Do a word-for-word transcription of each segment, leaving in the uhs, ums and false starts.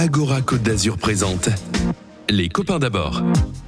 Agora Côte d'Azur présente Les copains d'abord.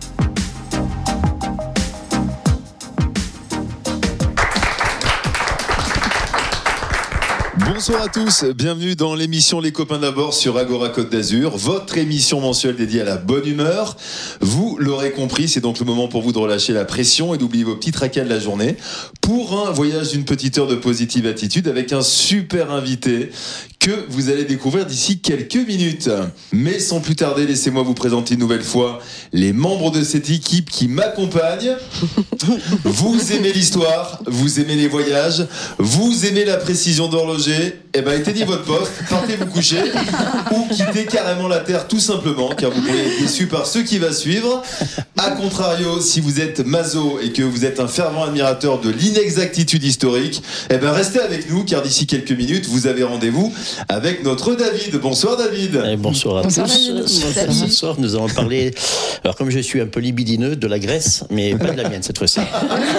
Bonsoir à tous, bienvenue dans l'émission Les copains d'abord sur Agora Côte d'Azur, votre émission mensuelle dédiée à la bonne humeur. Vous l'aurez compris, c'est donc le moment pour vous de relâcher la pression et d'oublier vos petits tracas de la journée pour un voyage d'une petite heure de positive attitude avec un super invité que vous allez découvrir d'ici quelques minutes. Mais sans plus tarder, laissez-moi vous présenter une nouvelle fois les membres de cette équipe qui m'accompagnent. Vous aimez l'histoire, vous aimez les voyages, vous aimez la précision d'horloger, eh ben éteignez votre poste, partez vous coucher ou quittez carrément la terre tout simplement, car vous pourriez être déçu par ce qui va suivre. A contrario, si vous êtes maso et que vous êtes un fervent admirateur de l'inexactitude historique, eh ben restez avec nous, car d'ici quelques minutes, vous avez rendez-vous avec notre David. Bonsoir David. Et bonsoir à bonsoir tous. David. Ce soir, nous allons parler, alors comme je suis un peu libidineux, de la Grèce, mais pas de la mienne cette fois-ci.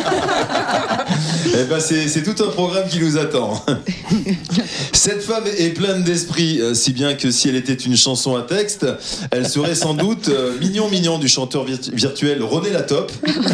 Eh ben c'est, c'est tout un programme qui nous attend. Cette femme est pleine d'esprit, si bien que si elle était une chanson à texte, elle serait sans doute Mignon Mignon du chanteur virtu- virtuel René Latope.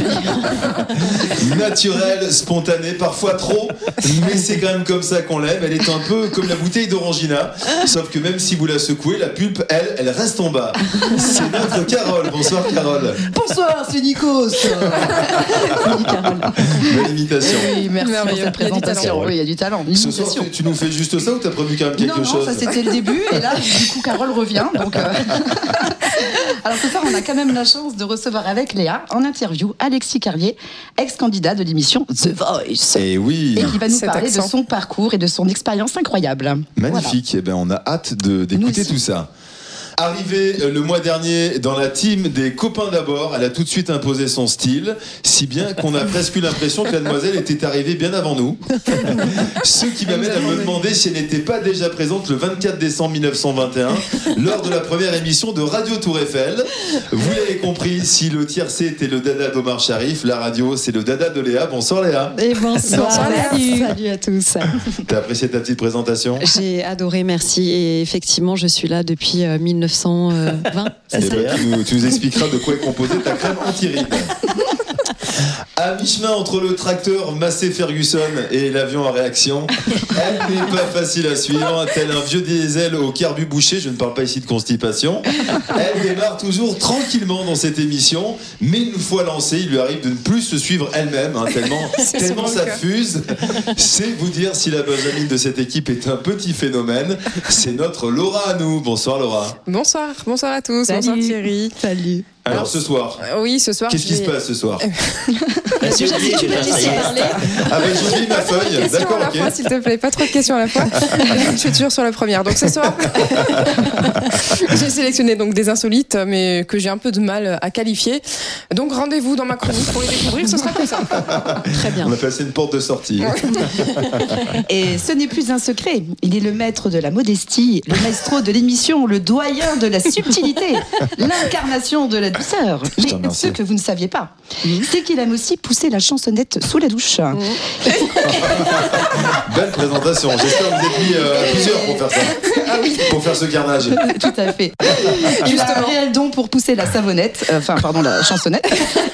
Naturelle, spontanée, parfois trop, mais c'est quand même comme ça qu'on l'aime. Elle est un peu comme la bouteille d'Orangina, sauf que même si vous la secouez, la pulpe, elle, elle reste en bas. C'est notre Carole. Bonsoir Carole. Bonsoir, c'est Nikos. Salut Carole. Belle imitation. Oui, merci pour cette présentation. Oui, il y a du talent. Ce soir, tu, tu nous fais juste ça ou t'as prévu quand même quelque non, non, chose? ça c'était le début et là, du coup, Carole revient. Donc, euh... Alors ce soir, on a quand même la chance de recevoir avec Léa en interview Alexis Carlier, ex-candidat de l'émission The Voice. Et oui. Et qui va nous Cet parler accent. de son parcours et de son expérience incroyable. Magnifique. Voilà. Eh ben, on a hâte de, d'écouter aussi. tout ça. Arrivée le mois dernier dans la team des copains d'abord, elle a tout de suite imposé son style, si bien qu'on a presque eu l'impression que la demoiselle était arrivée bien avant nous. Ce qui m'amène à me demander si elle n'était pas déjà présente le vingt-quatre décembre mille neuf cent vingt et un, lors de la première émission de Radio Tour Eiffel. Vous l'avez compris, si le tiercé était le dada d'Omar Sharif, la radio c'est le dada de Léa. Bonsoir Léa. Et bonsoir, Bonsoir, Léa. salut. Salut à tous. T'as apprécié ta petite présentation? J'ai adoré, merci. Et effectivement, je suis là depuis euh, mille neuf cent vingt. Eh ben, tu, nous, tu nous expliqueras de quoi est composée ta crème anti-rides. À mi-chemin entre le tracteur Massey Ferguson et l'avion à réaction, elle n'est pas facile à suivre, tel un vieux diesel au carbu bouché, je ne parle pas ici de constipation. Elle démarre toujours tranquillement dans cette émission, mais une fois lancée, il lui arrive de ne plus se suivre elle-même, hein, tellement, tellement ça fuse. C'est vous dire si la Benjamine de cette équipe est un petit phénomène. C'est notre Laura à nous. Bonsoir Laura. Bonsoir, bonsoir à tous, Salut. bonsoir Thierry. Salut. Alors ce soir, Euh, oui, ce soir. qu'est-ce qui j'ai- se passe ce soir? Bah, c'est oublié, j'ai déjà, ça y est. Ah ben j'oublie ma feuille, Question d'accord, à la ok. fois, s'il te plaît, pas trop de questions à la fois. Je suis toujours sur la première. Donc ce soir, j'ai sélectionné donc des insolites, mais que j'ai un peu de mal à qualifier. Donc rendez-vous dans ma chronique pour les découvrir. Ce sera comme ça. Très bien. On a passé une porte de sortie. Et ce n'est plus un secret. Il est le maître de la modestie, le maestro de l'émission, le doyen de la subtilité, l'incarnation de la douceur. Je te Mais remercie. ce que vous ne saviez pas, c'est qu'il aime aussi pousser la chansonnette sous la douche. Belle présentation. J'espère que vous êtes mis euh, à plusieurs pour faire ça. Pour faire ce carnage. Tout à fait. Il a un réel don pour pousser la savonnette, euh, enfin, pardon, la chansonnette.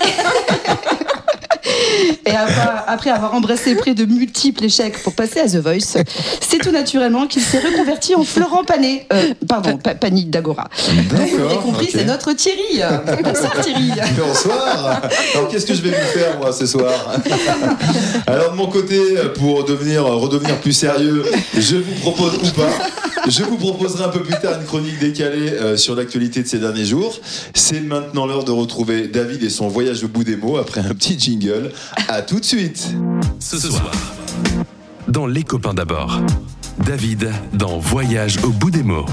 Et avoir- après avoir embrassé près de multiples échecs pour passer à The Voice, c'est tout naturellement qu'il s'est reconverti en Florent Pagny, euh, pardon, Pa- Pagny d'Agora. Donc vous l'avez compris, ok. c'est notre Thierry. Bonsoir Thierry. Bonsoir. Alors qu'est-ce que je vais vous faire moi ce soir? Alors de mon côté, pour devenir, redevenir plus sérieux, je vous propose ou pas, je vous proposerai un peu plus tard une chronique décalée euh, sur l'actualité de ces derniers jours. C'est maintenant l'heure de retrouver David et son voyage au bout des mots après un petit jingle. À tout de suite. Ce soir, dans Les copains d'abord, David dans Voyage au bout des mots.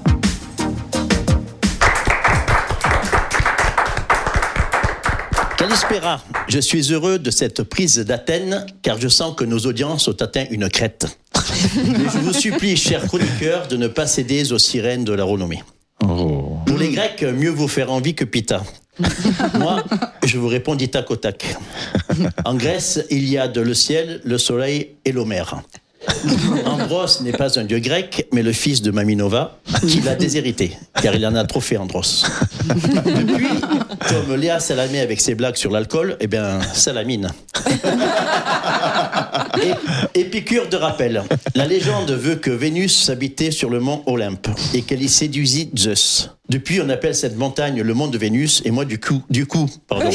Kalispera, je suis heureux de cette prise d'Athènes, car je sens que nos audiences ont atteint une crête. Mais je vous supplie, chers chroniqueurs, de ne pas céder aux sirènes de la renommée. Oh. Pour les Grecs, mieux vaut faire envie que pita. Moi, je vous réponds du tac au tac. En Grèce, il y a de le ciel, le soleil et l'Homère. En Andros n'est pas un dieu grec, mais le fils de Maminova, qui l'a déshérité, car il en a trop fait, Andros. Depuis, comme Léa Salamé avec ses blagues sur l'alcool, eh bien, Salamine. Et, Épicure de rappel. La légende veut que Vénus habitait sur le mont Olympe et qu'elle y séduisit Zeus. Depuis, on appelle cette montagne le mont de Vénus, et moi, du coup, du coup, pardon.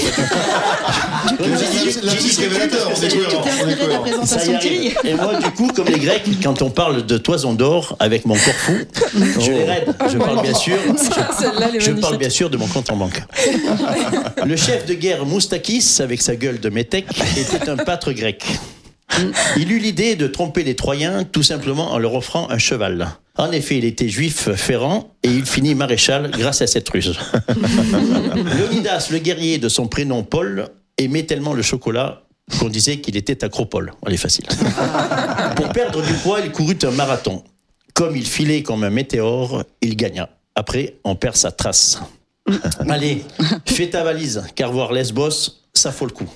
L'indice révélateur, on est cohérent. On est cohérent. Ça y arrive. Et moi, du coup, comme les Grecs, quand on parle de toison d'or avec mon corfou, je les raide. Je parle bien sûr, je, je parle bien sûr de mon compte en banque. Le chef de guerre Moustakis, avec sa gueule de métèque, était un pâtre grec. Il eut l'idée de tromper les Troyens tout simplement en leur offrant un cheval. En effet, il était juif ferrant et il finit maréchal grâce à cette ruse. Léonidas, le guerrier de son prénom Paul, aimait tellement le chocolat qu'on disait qu'il était acropole. Elle est facile. Pour perdre du poids, il courut un marathon. Comme il filait comme un météore, il gagna. Après, on perd sa trace. Allez, fais ta valise, car voir Lesbos, ça faut le coup.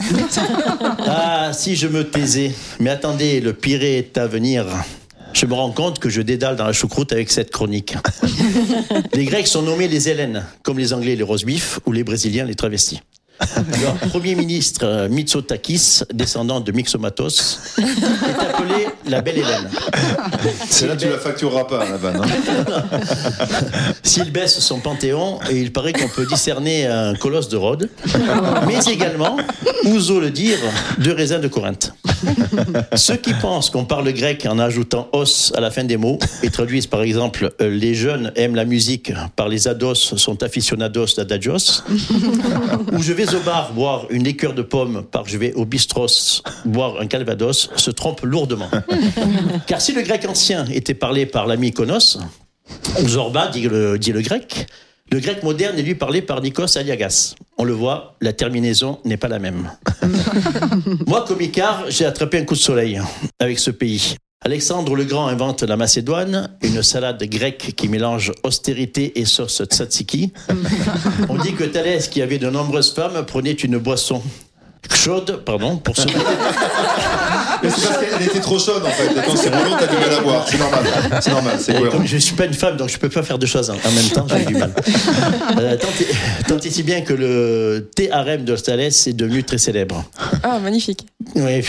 Ah, si je me taisais. Mais attendez, le pire est à venir. Je me rends compte que je dédale dans la choucroute avec cette chronique. Les Grecs sont nommés les Hellènes, comme les Anglais les roast-beef ou les Brésiliens les travestis. Leur premier ministre, Mitsotakis, descendant de Mixomatos, est appelé la Belle Hélène. C'est là que tu la factureras pas, la vanne. Hein. S'il baisse son panthéon, et il paraît qu'on peut discerner un colosse de Rhodes, mais également, ouso le dire, deux raisins de Corinthe. Ceux qui pensent qu'on parle grec en ajoutant os à la fin des mots et traduisent par exemple euh, les jeunes aiment la musique par les ados sont aficionados d'adagios, ou je vais au bar boire une liqueur de pomme par je vais au bistros boire un calvados, se trompent lourdement. Car si le grec ancien était parlé par l'ami Konos, ou Zorba dit le, dit le grec, le grec moderne est lui parlé par Nikos Aliagas. On le voit, la terminaison n'est pas la même. Moi, comme Icare, j'ai attrapé un coup de soleil avec ce pays. Alexandre le Grand invente la Macédoine, une salade grecque qui mélange austérité et sauce tzatziki. On dit que Thalès, qui avait de nombreuses femmes, prenait une boisson chaude, pardon, pour se... Mais c'est parce qu'elle était trop chaude en fait. Et quand c'est roulant, t'as du mal à boire. C'est normal. C'est normal. C'est cohérent. Comme je suis pas une femme, donc je peux pas faire deux choses en, en même temps. J'ai du mal. Euh, tant, et, tant et si bien que le thé harem de Thalès est devenu très célèbre. Ah, magnifique. Oui. Ouais.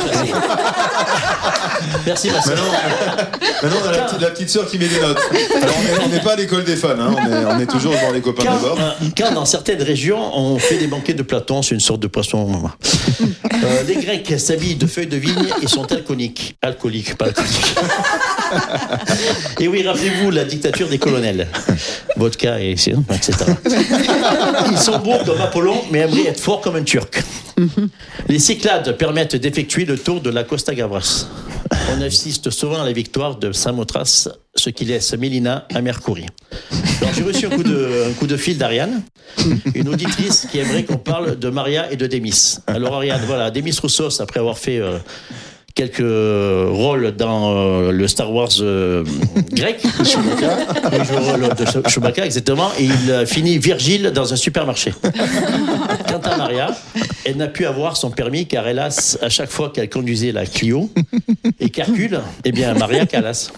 Merci, ma soeur. Maintenant, maintenant, on a la petite, la petite sœur qui met des notes. Alors, on n'est pas à l'école des fans. Hein. On, est, on est toujours dans les copains quand, de bord. Euh, quand dans certaines régions, on fait des banquets de Platon, c'est une sorte de poisson. Euh, les Grecs s'habillent de feuilles de vigne et sont alcooliques. Alcooliques, pas alcooliques. Et oui, rappelez-vous la dictature des colonels. Vodka et et cetera. Ils sont beaux comme Apollon, mais aimeraient être forts comme un Turc. Les Cyclades permettent d'effectuer le tour de la Costa Gavras. On assiste souvent à la victoire de Samothrace, ce qui laisse Mélina à Mercury. Alors, j'ai reçu un coup de, un coup de fil d'Ariane, une auditrice qui aimerait qu'on parle de Maria et de Démis. Alors Ariane, voilà, Démis Roussos, après avoir fait euh, quelques rôles dans euh, le Star Wars euh, grec, Chewbacca, il joue le rôle de Chewbacca, exactement, et il finit Virgile dans un supermarché. Quant à Maria, elle n'a pu avoir son permis car hélas, à chaque fois qu'elle conduisait la Clio et qu'Hercule, eh bien Maria Callas.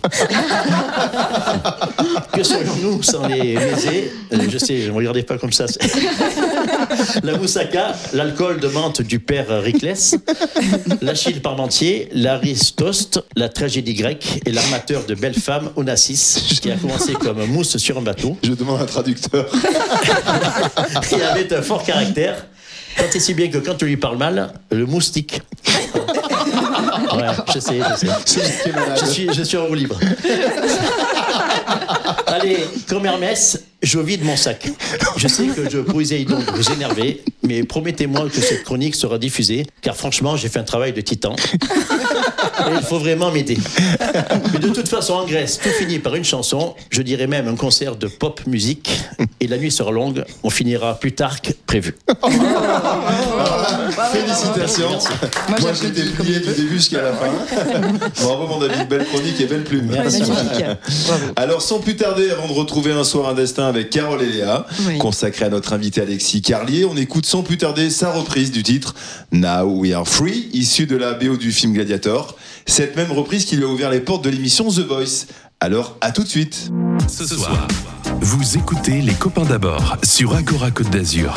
Que serions-nous sans les Mézés? Je sais, je ne me regardais pas comme ça. La moussaka, l'alcool de menthe du père Riclès, l'Achille Parmentier, l'Aristoste, la tragédie grecque et l'armateur de belles femmes, Onassis, qui a commencé comme mousse sur un bateau. Je demande un traducteur. Il avait un fort caractère, tant et si bien que quand on lui parle mal, le moustique. Ouais, je sais, je sais. Je suis, je suis en roue libre. Allez, comme Hermès, je vide mon sac. Je sais que je pourrais donc vous énerver, mais promettez-moi que cette chronique sera diffusée, car franchement, j'ai fait un travail de titan. Et il faut vraiment m'aider. Mais de toute façon, en Grèce, tout finit par une chanson, je dirais même un concert de pop musique, et la nuit sera longue, on finira plus tard que prévu. Oh, oh, oh, félicitations. Merci, merci. Moi, Moi j'étais plié du début jusqu'à la fin. Bravo mon David, belle chronique et belle plume. Merci. Alors sans plus tarder, tarder, avant de retrouver Un soir un destin avec Carole et Léa, Oui. consacré à notre invité Alexis Carlier, on écoute sans plus tarder sa reprise du titre Now We Are Free, issue de la B O du film Gladiator. Cette même reprise qui lui a ouvert les portes de l'émission The Voice. Alors, à tout de suite. Ce soir, vous écoutez Les Copains d'abord sur Agora Côte d'Azur.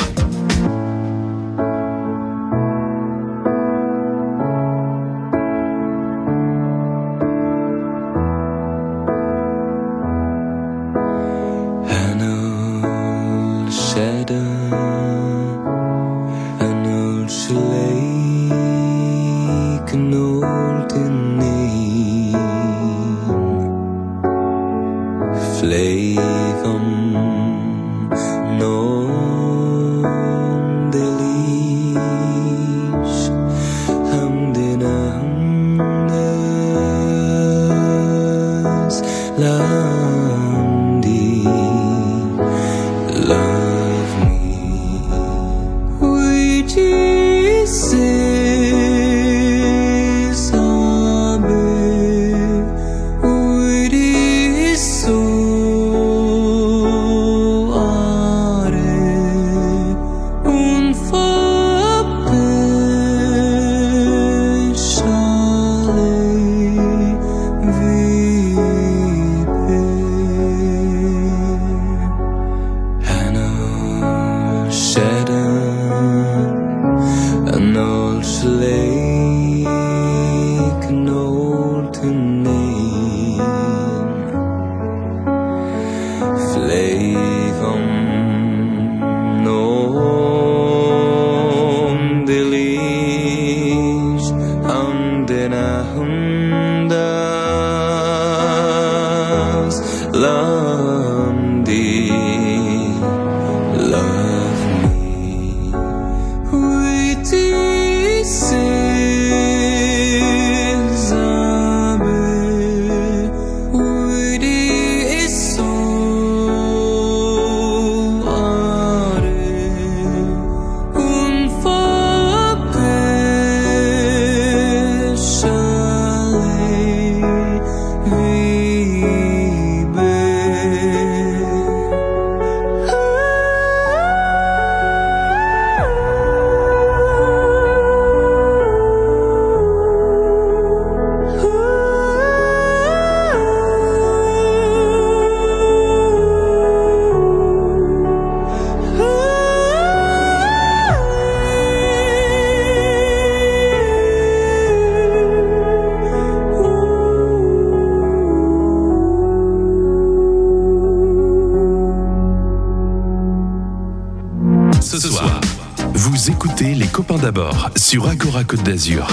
Ce soir, vous écoutez Les Copains d'abord sur Agora Côte d'Azur.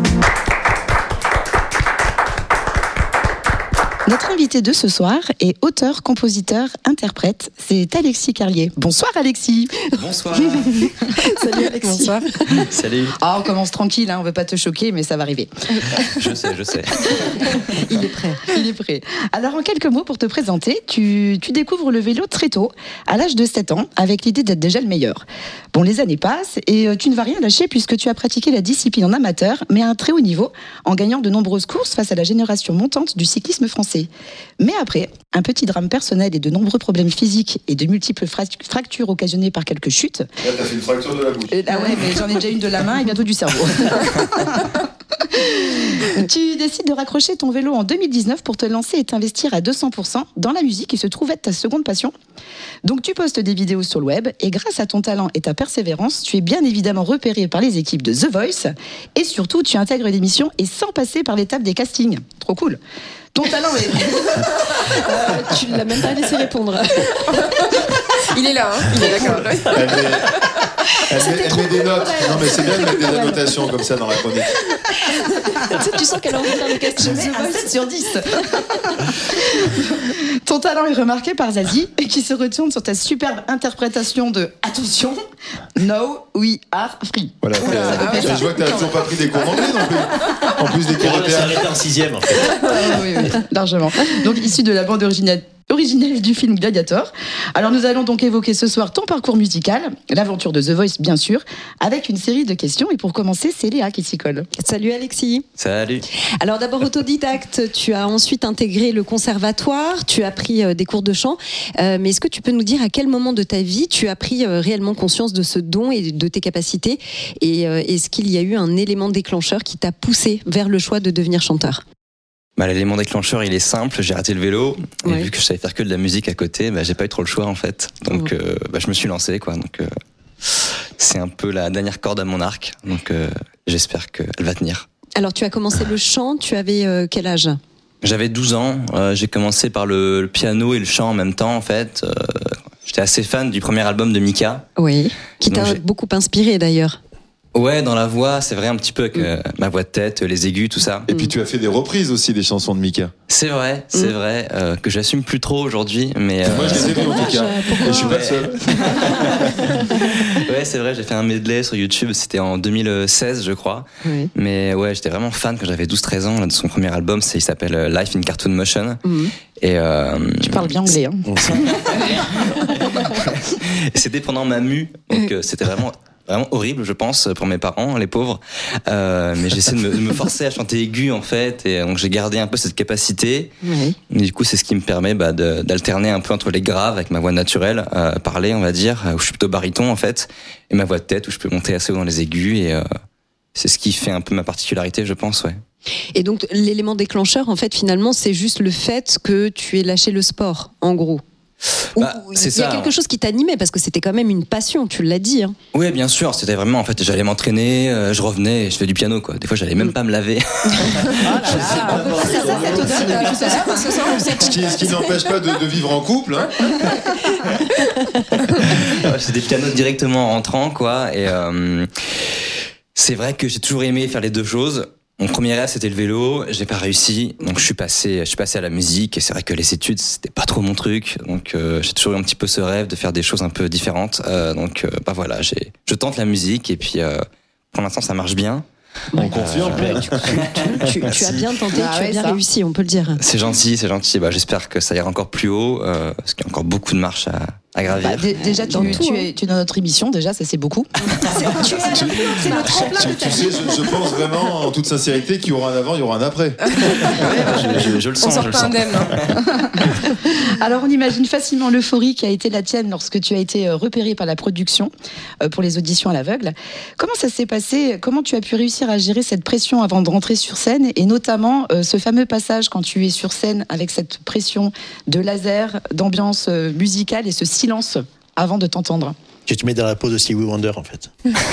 Notre invité de ce soir est auteur, compositeur, interprète. C'est Alexis Carlier. Bonsoir Alexis. Bonsoir. Salut Alexis. Bonsoir. Salut. Ah, on commence tranquille, hein, on ne veut pas te choquer, mais ça va arriver. Je sais, je sais. Il est prêt. Il est prêt. Alors, en quelques mots pour te présenter, tu, tu découvres le vélo très tôt, à l'âge de sept ans, avec l'idée d'être déjà le meilleur. Bon, les années passent et tu ne vas rien lâcher puisque tu as pratiqué la discipline en amateur, mais à un très haut niveau, en gagnant de nombreuses courses face à la génération montante du cyclisme français. Mais après, un petit drame personnel et de nombreux problèmes physiques et de multiples fractures occasionnées par quelques chutes. Là, t'as fait une fracture de la bouche. Ah ouais, mais j'en ai déjà une de la main et bientôt du cerveau. Tu décides de raccrocher ton vélo en deux mille dix-neuf pour te lancer et t'investir à deux cents pour cent dans la musique qui se trouve être ta seconde passion. Donc tu postes des vidéos sur le web et grâce à ton talent et ta persévérance, tu es bien évidemment repéré par les équipes de The Voice et surtout tu intègres l'émission et sans passer par l'étape des castings. Trop cool. Ton talent est... euh, tu ne l'as même pas laissé répondre. Il est là, hein. Il est d'accord. Elle met, elle met, elle met des notes. Non, mais c'est bien de mettre des annotations comme ça dans la chronique. Tu sens qu'elle a envie de faire le casting. Je mets un sept sur dix. Ton talent est remarqué par Zazie qui se retourne sur ta superbe interprétation de Attention, Now We Are Free. Voilà. Oula, euh, ah ouais, je vois que t'as toujours pas pris des cours d'anglais non plus. En plus des cours On de va théâtre. s'arrêter en sixième en fait. Ah, oui, oui, largement. Donc issu de la bande originale originelle du film Gladiator. Alors nous allons donc évoquer ce soir ton parcours musical, l'aventure de The Voice bien sûr, avec une série de questions. Et pour commencer, c'est Léa qui s'y colle. Salut Alexis. Salut. Alors d'abord autodidacte, tu as ensuite intégré le conservatoire, tu as pris euh, des cours de chant. Euh, mais est-ce que tu peux nous dire à quel moment de ta vie tu as pris euh, réellement conscience de ce don et de tes capacités? Et euh, est-ce qu'il y a eu un élément déclencheur qui t'a poussé vers le choix de devenir chanteur? Bah, l'élément déclencheur, il est simple. J'ai raté le vélo. Et ouais. vu que je savais faire que de la musique à côté, bah, j'ai pas eu trop le choix, en fait. Donc, ouais. euh, bah, je me suis lancé, quoi. Donc, euh, c'est un peu la dernière corde à mon arc. Donc, euh, j'espère qu'elle va tenir. Alors, tu as commencé le chant. Tu avais euh, quel âge? J'avais douze ans. Euh, j'ai commencé par le, le piano et le chant en même temps, en fait. Euh, j'étais assez fan du premier album de Mika. Oui. Qui t'a j'ai... beaucoup inspiré, d'ailleurs. Ouais, dans la voix, c'est vrai, un petit peu avec euh, ma voix de tête, les aigus, tout ça. Et puis tu as fait des reprises aussi des chansons de Mika. C'est vrai, c'est mmh. vrai, euh, que j'assume plus trop aujourd'hui, mais... Euh... Moi je les ai vus en tout cas, et je suis pas le seul. Ouais, c'est vrai, j'ai fait un medley sur YouTube, c'était en deux mille seize je crois. Oui. Mais ouais, j'étais vraiment fan quand j'avais douze treize ans, là, de son premier album, c'est, il s'appelle Life in Cartoon Motion. Mmh. Et euh... Tu parles bien anglais, hein. Et c'était pendant ma mue, donc euh, c'était vraiment... Vraiment horrible, je pense, pour mes parents, les pauvres. Euh, mais j'essaie de me, de me forcer à chanter aigu, en fait. Et donc, j'ai gardé un peu cette capacité. Oui. Et du coup, c'est ce qui me permet bah, de, d'alterner un peu entre les graves avec ma voix naturelle, euh, parler, on va dire, où je suis plutôt baryton, en fait, et ma voix de tête, où je peux monter assez haut dans les aigus. Et euh, c'est ce qui fait un peu ma particularité, je pense, ouais. Et donc, l'élément déclencheur, en fait, finalement, c'est juste le fait que tu aies lâché le sport, en gros. Bah, il y a ça. quelque chose qui t'animait parce que c'était quand même une passion, tu l'as dit. Hein. Oui, bien sûr, c'était vraiment, en fait, j'allais m'entraîner, euh, je revenais, je fais du piano, quoi. Des fois, j'allais même mm. pas me laver. Ce qui, ce qui n'empêche pas de, de vivre en couple. Hein. C'est des pianos directement en rentrant, quoi. Et euh, c'est vrai que j'ai toujours aimé faire les deux choses. Mon premier rêve, c'était le vélo. J'ai pas réussi, donc je suis passé, je suis passé à la musique. Et c'est vrai que les études, c'était pas trop mon truc. Donc euh, j'ai toujours eu un petit peu ce rêve de faire des choses un peu différentes. Euh, donc euh, bah voilà, j'ai, je tente la musique et puis euh, pour l'instant, ça marche bien. On confirme. Euh, tu, tu, tu, tu as bien tenté, ah, tu ouais, as bien ça. réussi, on peut le dire. C'est gentil, c'est gentil. Bah, j'espère que ça ira encore plus haut, euh, parce qu'il y a encore beaucoup de marches à, à gravir. Bah, d- déjà, tu, tu, tu, es, tu es dans notre émission, déjà, ça c'est beaucoup. c'est, tu, tu, c'est le tremplin. Tu, tu sais, je, je pense vraiment, en toute sincérité, qu'il y aura un avant, il y aura un après. Ouais, bah, je, je, je le sens. On sort je pas le indemne. Hein. Alors, on imagine facilement l'euphorie qui a été la tienne lorsque tu as été repéré par la production pour les auditions à l'aveugle. Comment ça s'est passé? Comment tu as pu réussir à gérer cette pression avant de rentrer sur scène, et notamment euh, ce fameux passage quand tu es sur scène avec cette pression de laser, d'ambiance euh, musicale et ce silence avant de t'entendre? Tu te mets dans la peau de Stevie Wonder, en fait.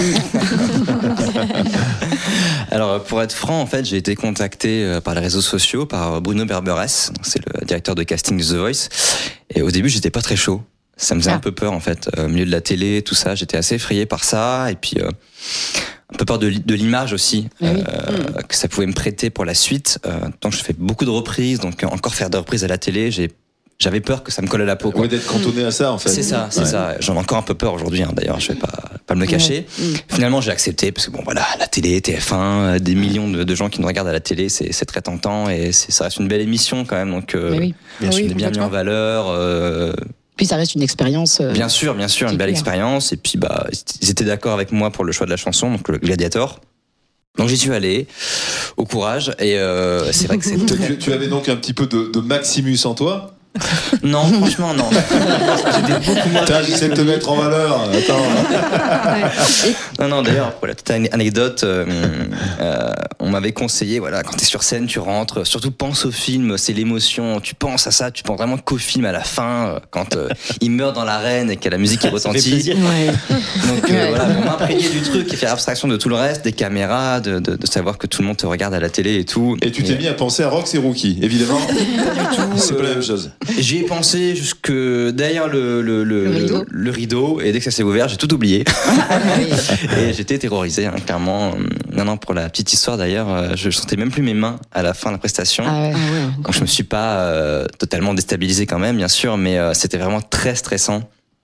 Alors, pour être franc, en fait, j'ai été contacté par les réseaux sociaux par Bruno Berberès, c'est le directeur de casting de The Voice, et au début, j'étais pas très chaud. Ça me faisait ah. un peu peur, en fait, au milieu de la télé, tout ça, j'étais assez effrayé par ça, et puis... Euh, un peu peur de, de l'image aussi, oui. euh, mmh. que ça pouvait me prêter pour la suite. Euh, donc je fais beaucoup de reprises, donc encore faire des reprises à la télé, j'ai, j'avais peur que ça me colle à la peau. Quoi. Ouais, d'être cantonné à ça en fait. C'est ça, c'est ouais. ça. J'en ai encore un peu peur aujourd'hui, hein, d'ailleurs, je vais pas, pas me le cacher. Mmh. Finalement j'ai accepté, parce que bon voilà, la télé, T F un, des millions de, de gens qui nous regardent à la télé, c'est, c'est très tentant, et c'est, ça reste une belle émission quand même, donc euh, oui. bien sûr, oui, on est bien mis en valeur. Euh, Puis ça reste une expérience. Euh, bien sûr, bien sûr, une belle expérience. Et puis, bah, ils étaient d'accord avec moi pour le choix de la chanson, donc le Gladiator. Donc j'y suis allé, au courage. Et euh, c'est vrai que c'est. tu, tu avais donc un petit peu de, de Maximus en toi? Non, franchement, non. J'étais beaucoup moins. Putain, j'essaie de te mettre en valeur. Attends. non, non, d'ailleurs, pour la petite anecdote, euh, euh, on m'avait conseillé, voilà, quand t'es sur scène, tu rentres, surtout pense au film, c'est l'émotion, tu penses à ça, tu penses vraiment qu'au film à la fin, quand euh, il meurt dans l'arène et que la musique est retentie. Ouais. Donc, euh, voilà, pour m'imprégner du truc et faire abstraction de tout le reste, des caméras, de, de, de savoir que tout le monde te regarde à la télé et tout. Et tu t'es et... mis à penser à Rox et Rookie, évidemment. Pas du tout. C'est pas la même chose. J'y ai pensé jusque derrière le, le, le, le, rideau. le rideau, et dès que ça s'est ouvert, j'ai tout oublié. Et j'étais terrorisé, hein, clairement. Non, non, pour la petite histoire d'ailleurs, je sentais même plus mes mains à la fin de la prestation. Ah ouais. Ah ouais. Donc je me suis pas euh, totalement déstabilisé quand même, bien sûr, mais euh, c'était vraiment très stressant.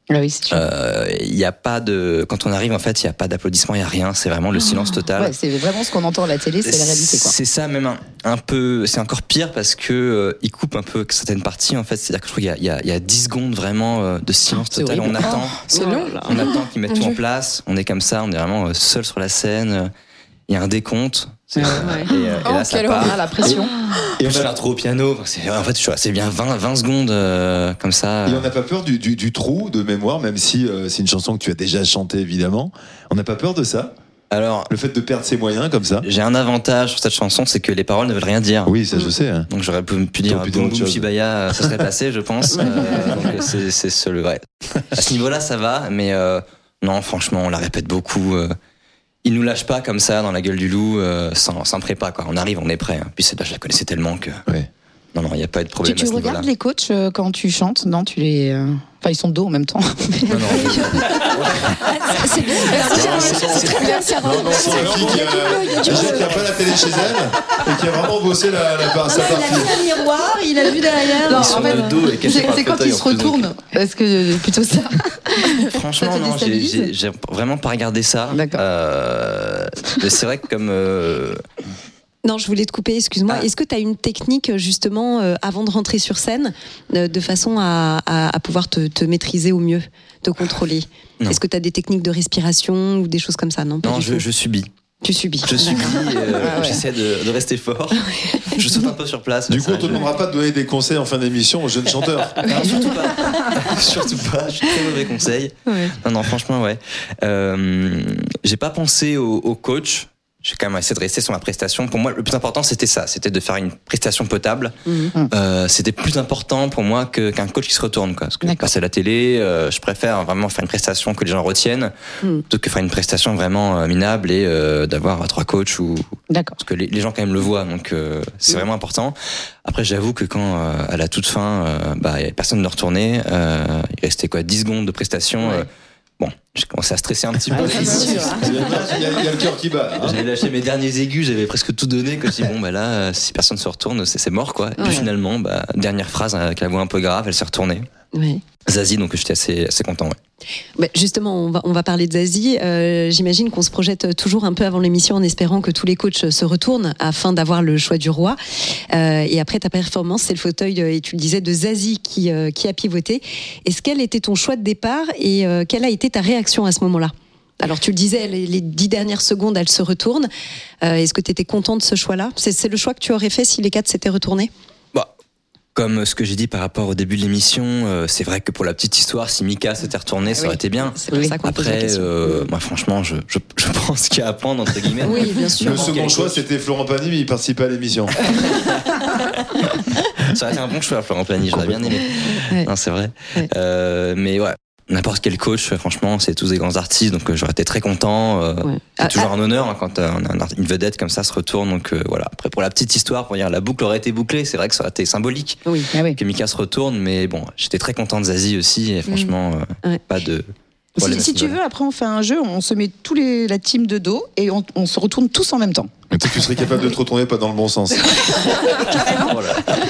Ah oui, c'est sûr. Il euh, y a pas de, quand on arrive en fait, il y a pas d'applaudissements, il y a rien. C'est vraiment le silence total. Ouais, c'est vraiment ce qu'on entend à la télé, c'est la réalité, quoi. C'est ça, même un, un peu. C'est encore pire parce que euh, ils coupent un peu certaines parties en fait. C'est-à-dire que je crois qu'il y a, il y a, il y a dix secondes vraiment euh, de silence c'est total. horrible. On attend. Oh, c'est long. On attend qu'ils mettent Mon tout en Dieu. place. On est comme ça. On est vraiment euh, seul sur la scène. Il y a un décompte. C'est, Ouais. euh, et, euh, et Oh, là, ça quelle part. Ah, la pression. Et on Je a- suis trop au piano. C'est, en fait, je suis resté bien vingt, vingt secondes euh, comme ça. Et on n'a pas peur du, du, du trou de mémoire, même si euh, c'est une chanson que tu as déjà chantée évidemment. On n'a pas peur de ça, Alors, le fait de perdre ses moyens comme ça. j'ai un avantage sur cette chanson, c'est que les paroles ne veulent rien dire. Oui, ça je sais. Hein. Donc j'aurais pu, pu dire T'aurais pu dire boum autre boum chose. shibaya, ça serait passé, je pense. Euh, donc c'est, c'est ce le vrai. À ce niveau-là, ça va, mais euh, non, franchement, on la répète beaucoup. Euh, ils nous lâchent pas comme ça dans la gueule du loup, euh, sans, sans prépa, quoi. On arrive, on est prêt. Hein. Puis c'est là, je la connaissais tellement que. Ouais. Non, non, il n'y a pas de Tu, problème. tu à ce regardes niveau-là. les coachs euh, quand tu chantes? Non, tu les. euh, Enfin, ils sont de dos en même temps. Non, non, C'est bien. C'est très bien, Carole. Non, non, c'est une fille qui a, déjà qui a pas la télé chez elle et qui a vraiment bossé la, la, sa Il a partie. vu un miroir, il a vu derrière. Non, Ils sont en fait, de dos et cachés c'est par le c'est quand fauteuil, ils en se plus, donc. retournent. Parce que plutôt ça. franchement, Ça te non, j'ai, déstabilise j'ai, j'ai vraiment pas regardé ça. D'accord. Euh, mais c'est vrai que comme. euh, Non, je voulais te couper, excuse-moi. Ah. Est-ce que tu as une technique, justement, euh, avant de rentrer sur scène, euh, de façon à, à, à pouvoir te, te maîtriser au mieux, te contrôler? Non. Est-ce que tu as des techniques de respiration ou des choses comme ça? Non, pas non, du je, tout. je subis. Tu subis. Je subis, euh, Ah ouais. j'essaie de, de rester fort. Je saute un peu sur place. Du mais coup, on ça, te je- demandera pas de donner des conseils en fin d'émission aux jeunes chanteurs. Non, surtout pas. Surtout pas. Je suis très mauvais conseil. Ouais. Non, non, franchement, ouais. Euh, j'ai pas pensé au, au coach. J'ai quand même essayé de rester sur ma prestation. Pour moi, le plus important, c'était ça. C'était de faire une prestation potable. Mhm. Euh, c'était plus important pour moi que, qu'un coach qui se retourne, quoi. Parce que D'accord. passer à la télé, euh, je préfère vraiment faire une prestation que les gens retiennent, Mhm. plutôt que faire une prestation vraiment euh, minable et euh, d'avoir trois coachs ou, D'accord. parce que les, les gens quand même le voient, donc euh, c'est vraiment important. Après, j'avoue que quand euh, à la toute fin, euh, bah, y a personne ne retournait, euh, il restait quoi, dix secondes de prestation. Ouais. euh, bon, j'ai commencé à stresser un petit peu. Ouais, c'est sûr. Il y a, il y a- il y a le cœur qui bat. hein. J'avais lâché mes derniers aigus, j'avais presque tout donné. Que je dis bon bah là, euh, si personne se retourne, c'est, c'est mort quoi. Et puis Ouais. finalement, bah, dernière phrase avec la voix un peu grave, elle s'est retournée. Ouais. Zazie, donc j'étais assez assez content. Ouais. Bah, justement, on va, on va parler de Zazie. Euh, j'imagine qu'on se projette toujours un peu avant l'émission en espérant que tous les coachs se retournent afin d'avoir le choix du roi. Euh, et après ta performance, c'est le fauteuil, euh, et tu le disais, de Zazie qui, euh, qui a pivoté. Est-ce quel était ton choix de départ et euh, quelle a été ta réaction à ce moment-là? Alors tu le disais, les, les dix dernières secondes, elle se retourne. Euh, est-ce que tu étais content de ce choix-là? c'est, c'est le choix que tu aurais fait si les quatre s'étaient retournés? Bah, comme ce que j'ai dit par rapport au début de l'émission, euh, c'est vrai que pour la petite histoire, si Mika s'était retournée, ça Oui. aurait été bien. C'est pour Oui. ça qu'on pose la Après, question. euh, moi franchement, je, je, je pense qu'il y a à apprendre entre guillemets. Oui, bien sûr. Le second choix, c'était Florent Pagny, mais il participait à l'émission. Ça aurait été un bon choix, Florent Pagny, j'aurais bien aimé. Ouais. Non, c'est vrai. Ouais. Euh, mais ouais, n'importe quel coach, franchement, c'est tous des grands artistes, donc euh, j'aurais été très content. Euh, Ouais. C'est Ah, toujours un honneur hein, quand euh, un- un art- une vedette comme ça se retourne. Donc euh, voilà. Après, pour la petite histoire, pour dire la boucle aurait été bouclée, c'est vrai que ça aurait été symbolique Oui. Ah oui. que Mika se retourne, mais bon, j'étais très content de Zazie aussi, et franchement, euh, Ouais. pas de. problème Si, à si ce tu niveau-là. veux, après on fait un jeu, on se met tous les la team de dos et on, on se retourne tous en même temps. Mais toi, tu serais capable de te retourner pas dans le bon sens. Voilà.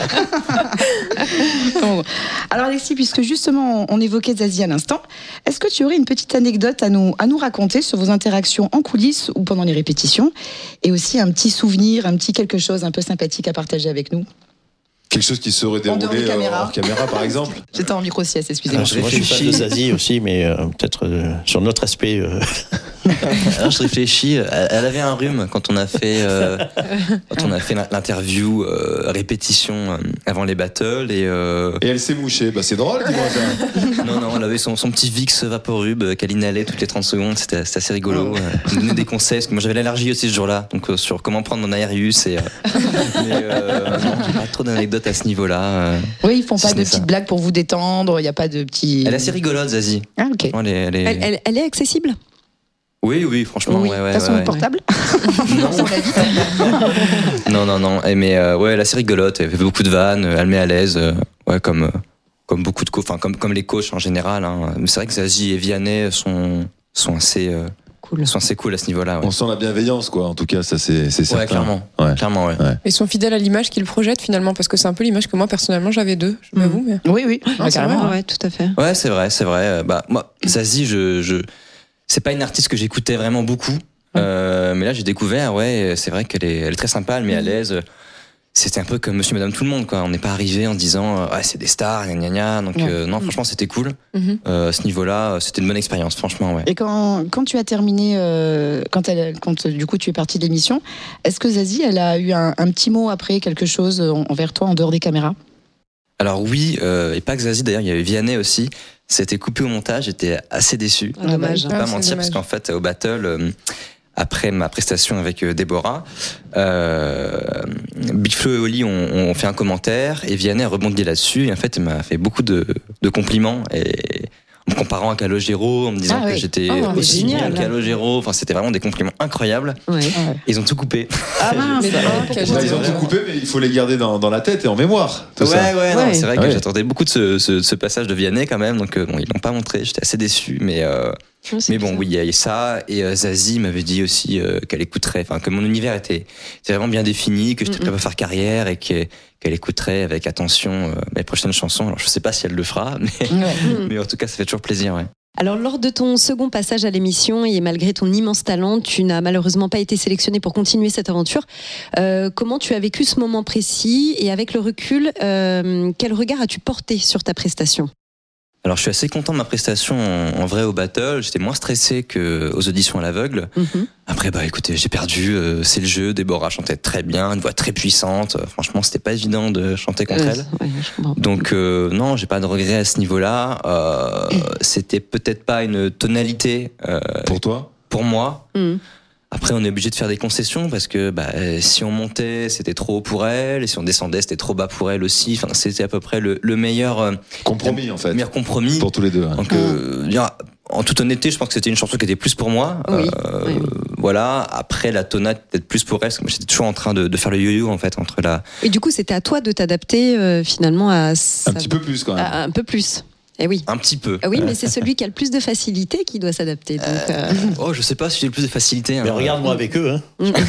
Bon. Alors Alexis, puisque justement on évoquait Zazie à l'instant, est-ce que tu aurais une petite anecdote à nous, à nous raconter sur vos interactions en coulisses ou pendant les répétitions, et aussi un petit souvenir, un petit quelque chose un peu sympathique à partager avec nous? Quelque chose qui serait En dehors des déroulé euh, caméras. hors caméra, par exemple. J'étais en micro-sieste, excusez-moi. Alors, moi, je suis fan de Zazie aussi, mais euh, peut-être euh, sur notre aspect. euh, Alors je réfléchis. Elle elle avait un rhume quand on a fait euh, quand on a fait l'interview euh, répétition euh, avant les battles et euh, Et elle s'est mouchée. Bah, c'est drôle, dis-moi ça. non non, elle avait son, son petit Vicks Vaporub euh, qu'elle inhalait toutes les trente secondes. C'était c'était assez rigolo. Euh, Elle me donnait des conseils parce que moi j'avais l'allergie aussi ce jour-là, donc euh, sur comment prendre mon Aerius et. Euh, mais euh, non, j'ai pas trop d'anecdotes à ce niveau-là. euh. Oui, ils font Si pas ce de n'est petites ça. blagues pour vous détendre, il n'y a pas de petits... Elle est assez rigolote, Zazie. Ah ok. Elle est, elle est- Elle, elle- elle est accessible? Oui oui, franchement. Oui, ouais, de ouais, toute façon ouais, ouais. portable. Non. Sur la vie. Non, non, non. Eh, Mais euh, ouais, elle est assez rigolote. Elle fait beaucoup de vannes. Elle met à l'aise. euh, ouais, comme euh, comme beaucoup de co- enfin comme comme les coachs en général. Hein. Mais c'est vrai que Zazie et Vianney sont sont assez euh, cool. Ils sont assez cool à ce niveau-là. Ouais. On sent la bienveillance, quoi. En tout cas, ça c'est, c'est certain. Ouais, clairement. Ouais. Clairement, ouais. Ouais. Ils sont fidèles à l'image qu'ils projettent finalement, parce que c'est un peu l'image que moi personnellement j'avais d'eux, je m'avoue. Mais... Oui, oui, Non, ouais, c'est carrément. vrai, Ouais, tout à fait. Ouais, c'est vrai, c'est vrai. Bah, moi, Zazie, je, je, c'est pas une artiste que j'écoutais vraiment beaucoup. Euh, mais là, j'ai découvert, ouais, c'est vrai qu'elle est, elle est très sympa, elle met à l'aise. C'était un peu comme Monsieur, Madame, tout le monde, quoi. On n'est pas arrivé en disant, ouais, c'est des stars, gna gna gna. Donc, Ouais. euh, non, franchement, c'était cool. Mhm. Euh, à ce niveau-là, c'était une bonne expérience, franchement, ouais. Et quand, quand tu as terminé, euh, quand, elle, quand du coup tu es parti de l'émission, est-ce que Zazie, elle a eu un, un petit mot après, quelque chose en- envers toi en dehors des caméras? Alors oui, euh, et pas que Zazie, d'ailleurs, il y avait Vianney aussi. C'était coupé au montage, j'étais assez déçu. Ah, dommage. Je vais Ah, pas c'est mentir, dommage. parce qu'en fait, au battle, euh, après ma prestation avec euh, Déborah, euh, Big Flo et Oli ont, ont fait un commentaire, et Vianney a rebondi là-dessus, et en fait, il m'a fait beaucoup de, de compliments, et en me comparant à Calogero, en me disant Ah que oui. j'étais Oh, mais aussi bien génial. que Calogero, enfin, c'était vraiment des compliments incroyables. Ouais. Ils ont tout coupé. Ah mince. Mais Ah, non, pourquoi quel- Là, ils ont tout coupé, mais il faut les garder dans, dans la tête et en mémoire. Tout ouais, ça. ouais, non, Ouais. c'est vrai que Ouais. j'attendais beaucoup de ce, ce, ce passage de Vianney quand même, donc euh, bon, ils l'ont pas montré, j'étais assez déçu, mais euh, Ouais, c'est mais bon, bizarre. oui, il y a ça. Et euh, Zazie m'avait dit aussi euh, qu'elle écouterait, enfin que mon univers était, était vraiment bien défini, que j'étais Mm-mm. prêt à faire carrière et que, qu'elle écouterait avec attention euh, mes prochaines chansons. Alors je sais pas si elle le fera, mais, Ouais. Mm. mais en tout cas, ça fait toujours plaisir. Ouais. Alors, lors de ton second passage à l'émission, et malgré ton immense talent, tu n'as malheureusement pas été sélectionné pour continuer cette aventure. Euh, comment tu as vécu ce moment précis et avec le recul, euh, quel regard as-tu porté sur ta prestation ? Alors je suis assez content de ma prestation en, en vrai au battle. J'étais moins stressé que aux auditions à l'aveugle. Mhm. Après, bah écoutez, j'ai perdu. euh, c'est le jeu. Déborah chantait très bien, une voix très puissante. Euh, franchement, c'était pas évident de chanter contre Euh, elle. ouais, je comprends. Donc euh, non, j'ai pas de regrets à ce niveau-là. Euh, c'était peut-être pas une tonalité euh, Pour toi pour moi. Mhm. Après, on est obligé de faire des concessions parce que bah, euh, si on montait, c'était trop haut pour elle, et si on descendait, c'était trop bas pour elle aussi. Enfin, c'était à peu près le, le meilleur, euh, Compromis, en fait. meilleur compromis. Pour tous les deux. hein. Donc, euh, bien, en toute honnêteté, je pense que c'était une chanson qui était plus pour moi. Oui, Euh, oui, oui. Voilà. Après, la tonate peut-être plus pour elle, parce que moi, j'étais toujours en train de, de faire le yo-yo en fait entre la. Et du coup, c'était à toi de t'adapter euh, finalement à, Un sa- petit peu plus, quand même. à- à un peu plus. Eh oui. Un petit peu. Ah oui, mais c'est celui qui a le plus de facilité qui doit s'adapter. Donc, euh, Oh, je sais pas si j'ai le plus de facilité. Mais hein. regarde-moi avec eux. Hein.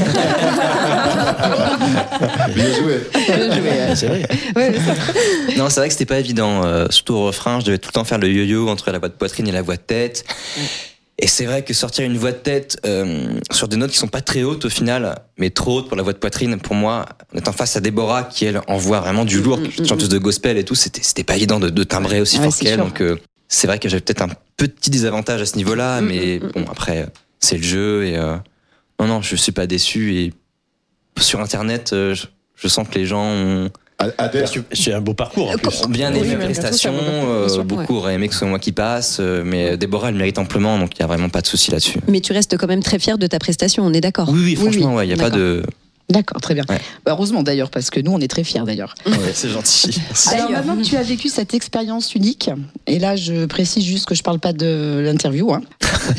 Bien joué. Ouais, c'est vrai. ouais, Non, c'est vrai que c'était pas évident. Euh, surtout au refrain, je devais tout le temps faire le yo-yo entre la voix de poitrine et la voix de tête. Et c'est vrai que sortir une voix de tête euh, sur des notes qui sont pas très hautes au final, mais trop hautes pour la voix de poitrine, pour moi, en étant face à Déborah qui elle envoie vraiment du lourd, qui est une chanteuse de gospel et tout, c'était c'était pas évident de, de timbrer aussi Ouais, fort c'est qu'elle. sûr. Donc euh, c'est vrai que j'avais peut-être un petit désavantage à ce niveau-là, Mm, mais mm, mm, bon après c'est le jeu et euh, non non, je suis pas déçu et sur internet, euh, je, je sens que les gens ont Adèle. C'est un beau parcours en plus. ont bien Oui, aimé mais la bien sûr, prestation, ça vaut le coup, euh, bien sûr. beaucoup auraient aimé que ce soit moi qui passe, euh, mais Déborah elle mérite amplement, donc il y a vraiment pas de souci là-dessus. mais tu restes quand même très fier de ta prestation, on est d'accord. Oui, oui, franchement, ouais, il y a pas D'accord. de. D'accord, très bien. Ouais. Bah, heureusement d'ailleurs, parce que nous, on est très fiers d'ailleurs. c'est gentil. Alors D'ailleurs. maintenant que tu as vécu cette expérience unique, et là je précise juste que je parle pas de l'interview, hein.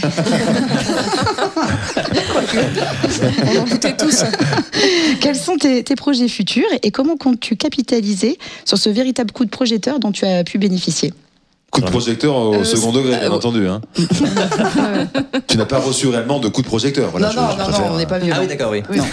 On en doutait tous. Quels sont tes, tes projets futurs et comment comptes-tu capitaliser sur ce véritable coup de projecteur dont tu as pu bénéficier? Coup de projecteur au Euh, second degré, bien euh, entendu. Hein. Tu n'as pas reçu réellement de coup de projecteur. Voilà, non, je- non, je non, préfère, non, on n'est pas Ah violents. oui, d'accord, oui. Non.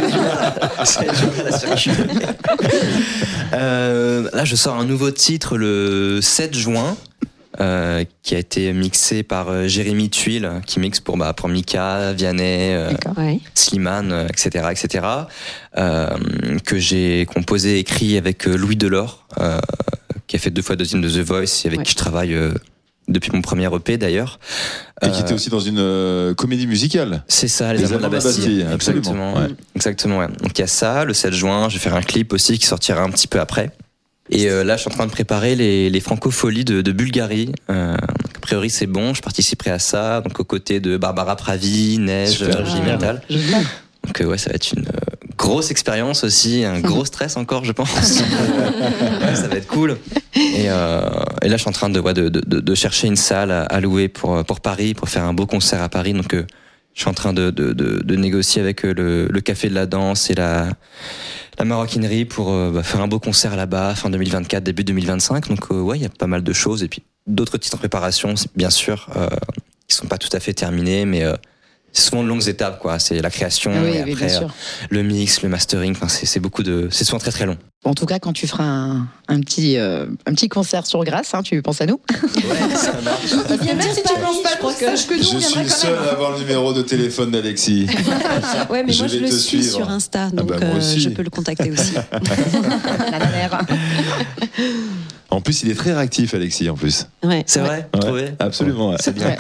Euh, là, je sors un nouveau titre le sept juin. Euh, qui a été mixé par euh, Jérémy Tuile, qui mixe pour bah, pour Mika, Vianney, euh, Ouais. Slimane, euh, et cetera, et cetera. Euh, que j'ai composé, et écrit avec euh, Louis Delors, euh, qui a fait deux fois deuxième de The Voice, et avec Ouais. qui je travaille euh, depuis mon premier E P d'ailleurs. Et qui Euh, était aussi dans une euh, comédie musicale. C'est ça, les, Les Amants de la Amants de la Bastille. Bastille, absolument. Exactement, Ouais. ouais. Exactement, ouais. Donc il y a ça, le sept juin, je vais faire un clip aussi qui sortira un petit peu après. Et euh, là, je suis en train de préparer les, les francopholies de, de Bulgarie. Euh, donc, a priori, c'est bon, je participerai à ça. Donc aux côtés de Barbara Pravi, Neige, Super, J génial. Metal. Donc euh, ouais, ça va être une euh, grosse expérience aussi, un gros stress encore, je pense. Ouais, ça va être cool. Et, euh, et là, je suis en train de, ouais, de, de, de chercher une salle à, à louer pour, pour Paris, pour faire un beau concert à Paris. Donc euh, je suis en train de, de, de, de négocier avec euh, le, le Café de la Danse et la, la Maroquinerie pour euh, bah, faire un beau concert là-bas, fin deux mille vingt-quatre, début deux mille vingt-cinq. Donc euh, ouais, il y a pas mal de choses. Et puis d'autres titres en préparation, bien sûr, euh, qui sont pas tout à fait terminés, mais... Euh, c'est souvent de longues étapes, quoi. C'est la création, oui, et oui, après bien sûr. euh, le mix, le mastering. Enfin, c'est, c'est beaucoup de, c'est souvent très très long. En tout cas, quand tu feras un, un petit, euh, un petit concert sur Grasse, hein, tu penses à nous. Ouais, ça marche. Il y a même si tu penses pas trop, sache que nous, Je on suis viendra le quand seul même. à avoir le numéro de téléphone d'Alexis. Ouais, mais Je moi je vais le te suis suivre. sur Insta, Ah donc bah, moi euh, aussi. je peux le contacter aussi. La manière. En plus, il est très réactif, Alexis, en plus. Ouais. C'est Ouais. vrai, vous Ouais, trouvez absolument, ouais. C'est bien.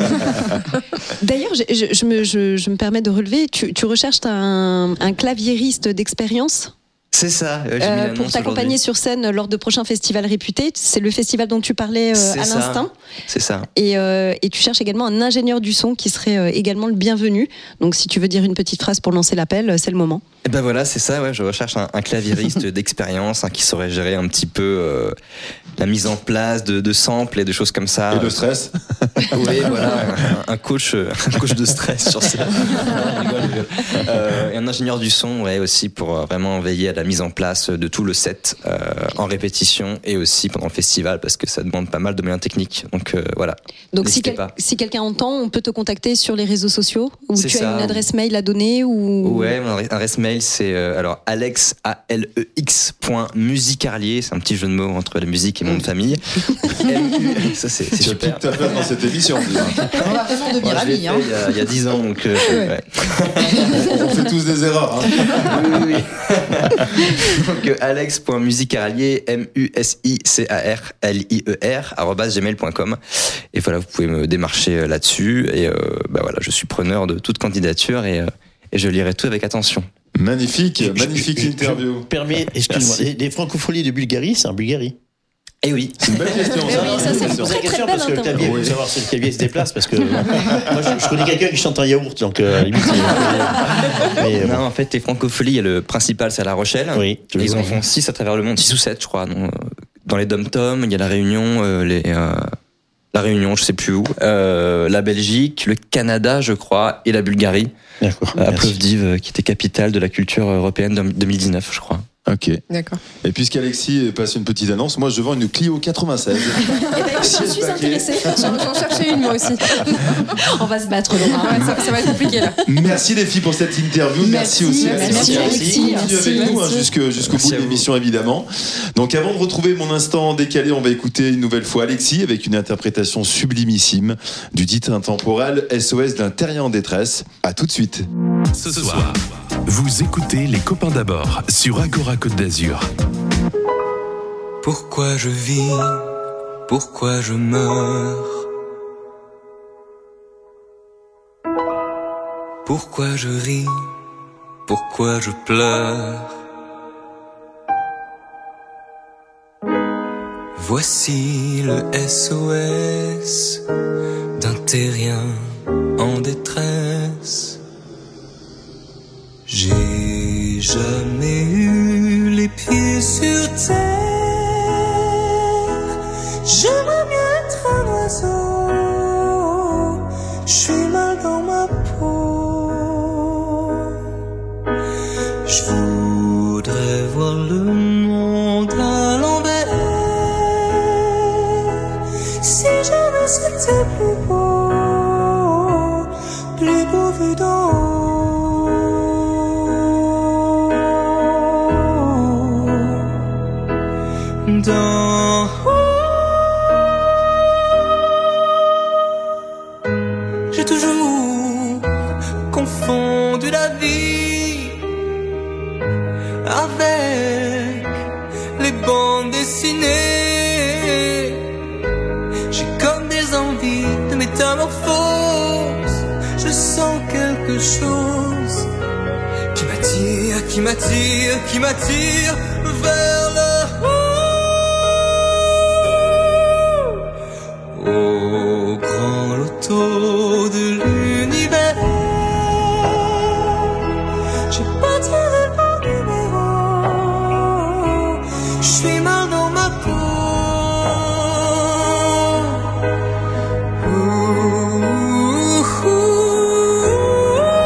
D'ailleurs, je, je- je me, je- je me permets de relever, tu, tu recherches un, un claviériste d'expérience C'est ça. euh, j'ai mis euh, l'annonce pour t'accompagner aujourd'hui. sur scène lors de prochains festivals réputés. C'est le festival dont tu parlais euh, C'est à ça. l'instant. C'est ça. Et, euh, et tu cherches également un ingénieur du son qui serait euh, également le bienvenu. Donc si tu veux dire une petite phrase pour lancer l'appel, euh, c'est le moment. Et ben voilà, c'est ça. Ouais, je recherche un, un claviériste d'expérience hein, qui saurait gérer un petit peu euh, la mise en place de, de samples et de choses comme ça. Et le stress. Oui, voilà, un, un coach, euh, un coach de stress sur scène. Non, je rigole, je rigole. Euh, et un ingénieur du son, ouais, aussi pour euh, vraiment veiller à la mise en place de tout le set euh, en répétition et aussi pendant le festival parce que ça demande pas mal de moyens techniques. Donc euh, voilà. Donc si, N'hésitez quel- pas. si quelqu'un entend, on peut te contacter sur les réseaux sociaux ou C'est tu ça, as une ou- adresse mail à donner ou... Ouais, mon adresse mail c'est euh, alors alex a l e x point musicarlier, c'est un petit jeu de mots entre la musique et mon nom de famille. M U ça c'est, c'est Tu as super. toute ta place dans cette émission. dis donc. On va vraiment devenir Moi, je l'ai amis. fait Hein. il y a- il y a dix ans donc euh, je- ouais. On fait tous des erreurs. Hein. Oui, oui, oui. Donc euh, alex.musicarlier, M U S I C A R L I E R, arobase gmail point com. Et voilà, vous pouvez me démarcher euh, là-dessus. Et euh, bah voilà, je suis preneur de toute candidature et, euh, et je lirai tout avec attention. Magnifique, Je- magnifique je- interview. Je permets, excuse-moi, Merci. les, les francophonies de Bulgarie, c'est en Bulgarie. Et oui. C'est une belle question. Eh ça. oui, ça, c'est Je une pose très, la très question belle parce que le interview. clavier, il Oui. faut savoir si le clavier se déplace parce que moi je, je connais quelqu'un qui chante en yaourt donc euh, à la limite, c'est- mais, euh, Non, bon. en fait, les francopholies, il y a le principal, c'est à La Rochelle. Oui, Et ils en oui. font six à travers le monde, six ou sept, je crois. Donc, euh, dans les dom-toms, il y a la Réunion, euh, les, euh, la Réunion, je sais plus où, euh, la Belgique, le Canada, je crois, et la Bulgarie, D'accord. à merci. Plovdiv, euh, qui était capitale de la culture européenne de deux mille dix-neuf, je crois. Ok. D'accord. Et puisqu'Alexis passe une petite annonce, moi je vends une Clio quatre-vingt-seize. Eh ben, écoute, je suis Paquet. intéressée. J'en j'en cherchais une moi aussi. On va se battre, Laura. Ouais, ça, ça va être compliqué là. Merci les filles pour cette interview. Merci, Merci, aussi merci, Alexis. Alexis. Continue Merci, avec nous hein, merci. jusque- jusqu'au Merci bout de à vous. l'émission évidemment. Donc avant de retrouver mon instant décalé, on va écouter une nouvelle fois Alexis avec une interprétation sublimissime du titre intemporel S O S d'un terrien en détresse. À tout de suite. Ce soir, vous écoutez Les Copains d'abord sur Agora Côte d'Azur. Pourquoi je vis, pourquoi je meurs, pourquoi je ris, pourquoi je pleure. Voici le S O S d'un terrien en détresse. J'ai jamais eu les pieds sur terre. J'aimerais bien être un oiseau. Je suis mal dans ma peau. Je voudrais voir le monde à l'envers. Si jamais c'était plus beau, plus beau vu d'en haut. D'en haut, j'ai toujours confondu la vie avec les bandes dessinées. J'ai comme des envies de métamorphose. Je sens quelque chose qui m'attire, qui m'attire, qui m'attire vers le haut. Au grand loto de l'univers, j'ai pas tiré le bon numéro. Je suis mal dans ma peau.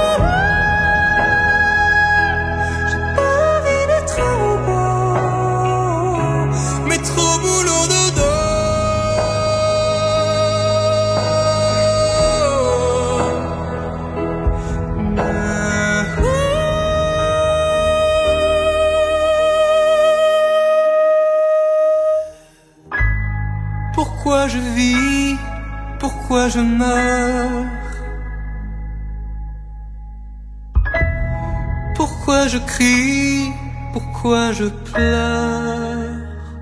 J'ai pas envie d'être un robot. Pourquoi je vis, pourquoi je meurs? Pourquoi je crie, pourquoi je pleure?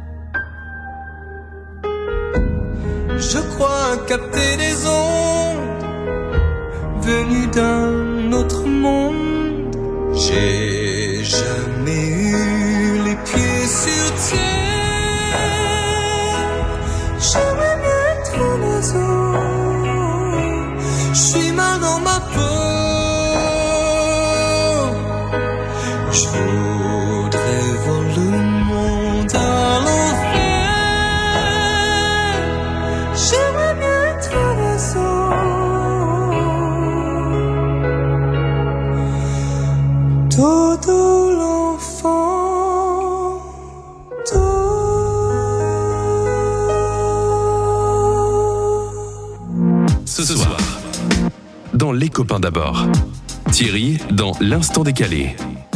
Je crois capter des ondes venues d'un autre monde. J'ai jamais eu les pieds sur terre. J'aimerais mieux être un oiseau. Je suis mal dans ma peau. Je voudrais voir le monde à l'envers. J'aimerais mieux être un oiseau. Dodo l'enfant, Ce soir, dans Les Copains d'abord, Thierry dans l'Instant décalé.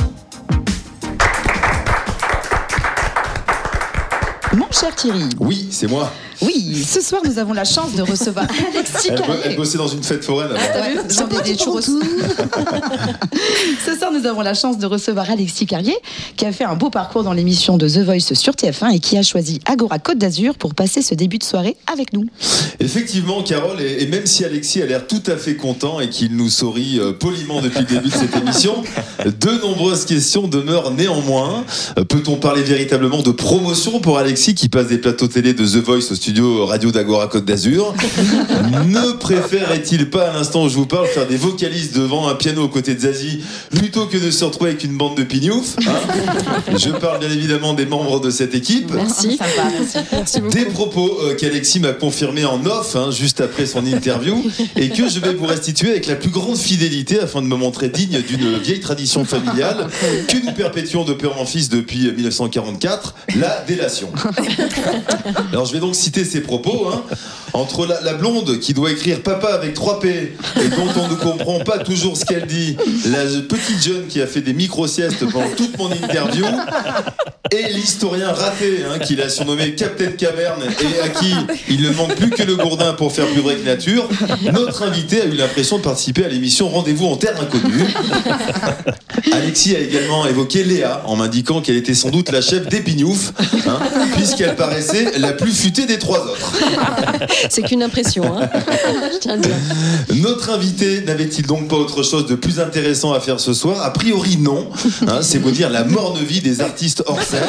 Mon cher Thierry. Oui, c'est moi. Oui, ce soir nous avons la chance de recevoir Alexis Elle, Carrier. elle bossait dans une fête foraine. Ah, t'as vu, j'en ai des churros. Ce soir, nous avons la chance de recevoir Alexis Carrier, qui a fait un beau parcours dans l'émission de The Voice sur T F un et qui a choisi Agora Côte d'Azur pour passer ce début de soirée avec nous. Effectivement, Carole, et, et même si Alexis a l'air tout à fait content et qu'il nous sourit euh, poliment depuis le début de cette émission, de nombreuses questions demeurent néanmoins. Euh, peut-on parler véritablement de promotion pour Alexis qui passe des plateaux télé de The Voice au studio radio d'Agora Côte d'Azur? Ne préférerait-il pas, à l'instant où je vous parle, faire des vocalises devant un piano aux côtés de Zazie plutôt que de se retrouver avec une bande de pignoufs, hein? Je parle bien évidemment des membres de cette équipe. Merci. Sympa, merci. Merci beaucoup. Des propos euh, qu'Alexis m'a confirmé en off, hein, juste après son interview, et que je vais vous restituer avec la plus grande fidélité afin de me montrer digne d'une vieille tradition familiale que nous perpétuons de père en fils depuis dix-neuf cent quarante-quatre, la délation. Alors je vais donc citer ses propos, hein. Entre la, la blonde qui doit écrire papa avec trois P et dont on ne comprend pas toujours ce qu'elle dit, la petite jeune qui a fait des micro-siestes pendant toute mon interview, et l'historien raté, hein, qu'il a surnommé Captain Caverne et à qui il ne manque plus que le gourdin pour faire plus vrai que nature, notre invité a eu l'impression de participer à l'émission Rendez-vous en terre inconnue. Alexis a également évoqué Léa en m'indiquant qu'elle était sans doute la chef des pignoufs, hein, puisqu'elle paraissait la plus futée des trois autres. C'est qu'une impression, hein. Je tiens à le dire. Notre invité n'avait-il donc pas autre chose de plus intéressant à faire ce soir? A priori non, hein, c'est vous dire la morne vie des artistes hors scène.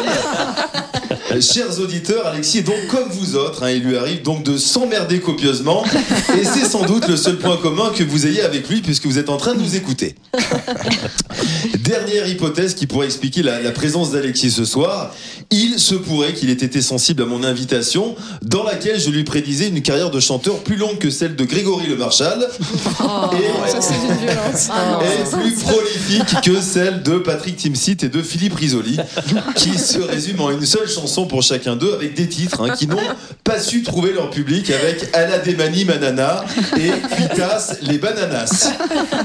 Chers auditeurs, Alexis est donc comme vous autres, hein, il lui arrive donc de s'emmerder copieusement et c'est sans doute le seul point commun que vous ayez avec lui puisque vous êtes en train de nous écouter. Dernière hypothèse qui pourrait expliquer la, la présence d'Alexis ce soir, il se pourrait qu'il ait été sensible à mon invitation dans laquelle je lui prédisais une carrière de chanteur plus longue que celle de Grégory Le Marchal Oh, et, ça c'est une violence. et plus prolifique que celle de Patrick Timsit et de Philippe Risoli qui se résument en une seule chanson pour chacun d'eux avec des titres, hein, qui n'ont pas su trouver leur public avec Ala Demani Manana et Cuitas les Bananas.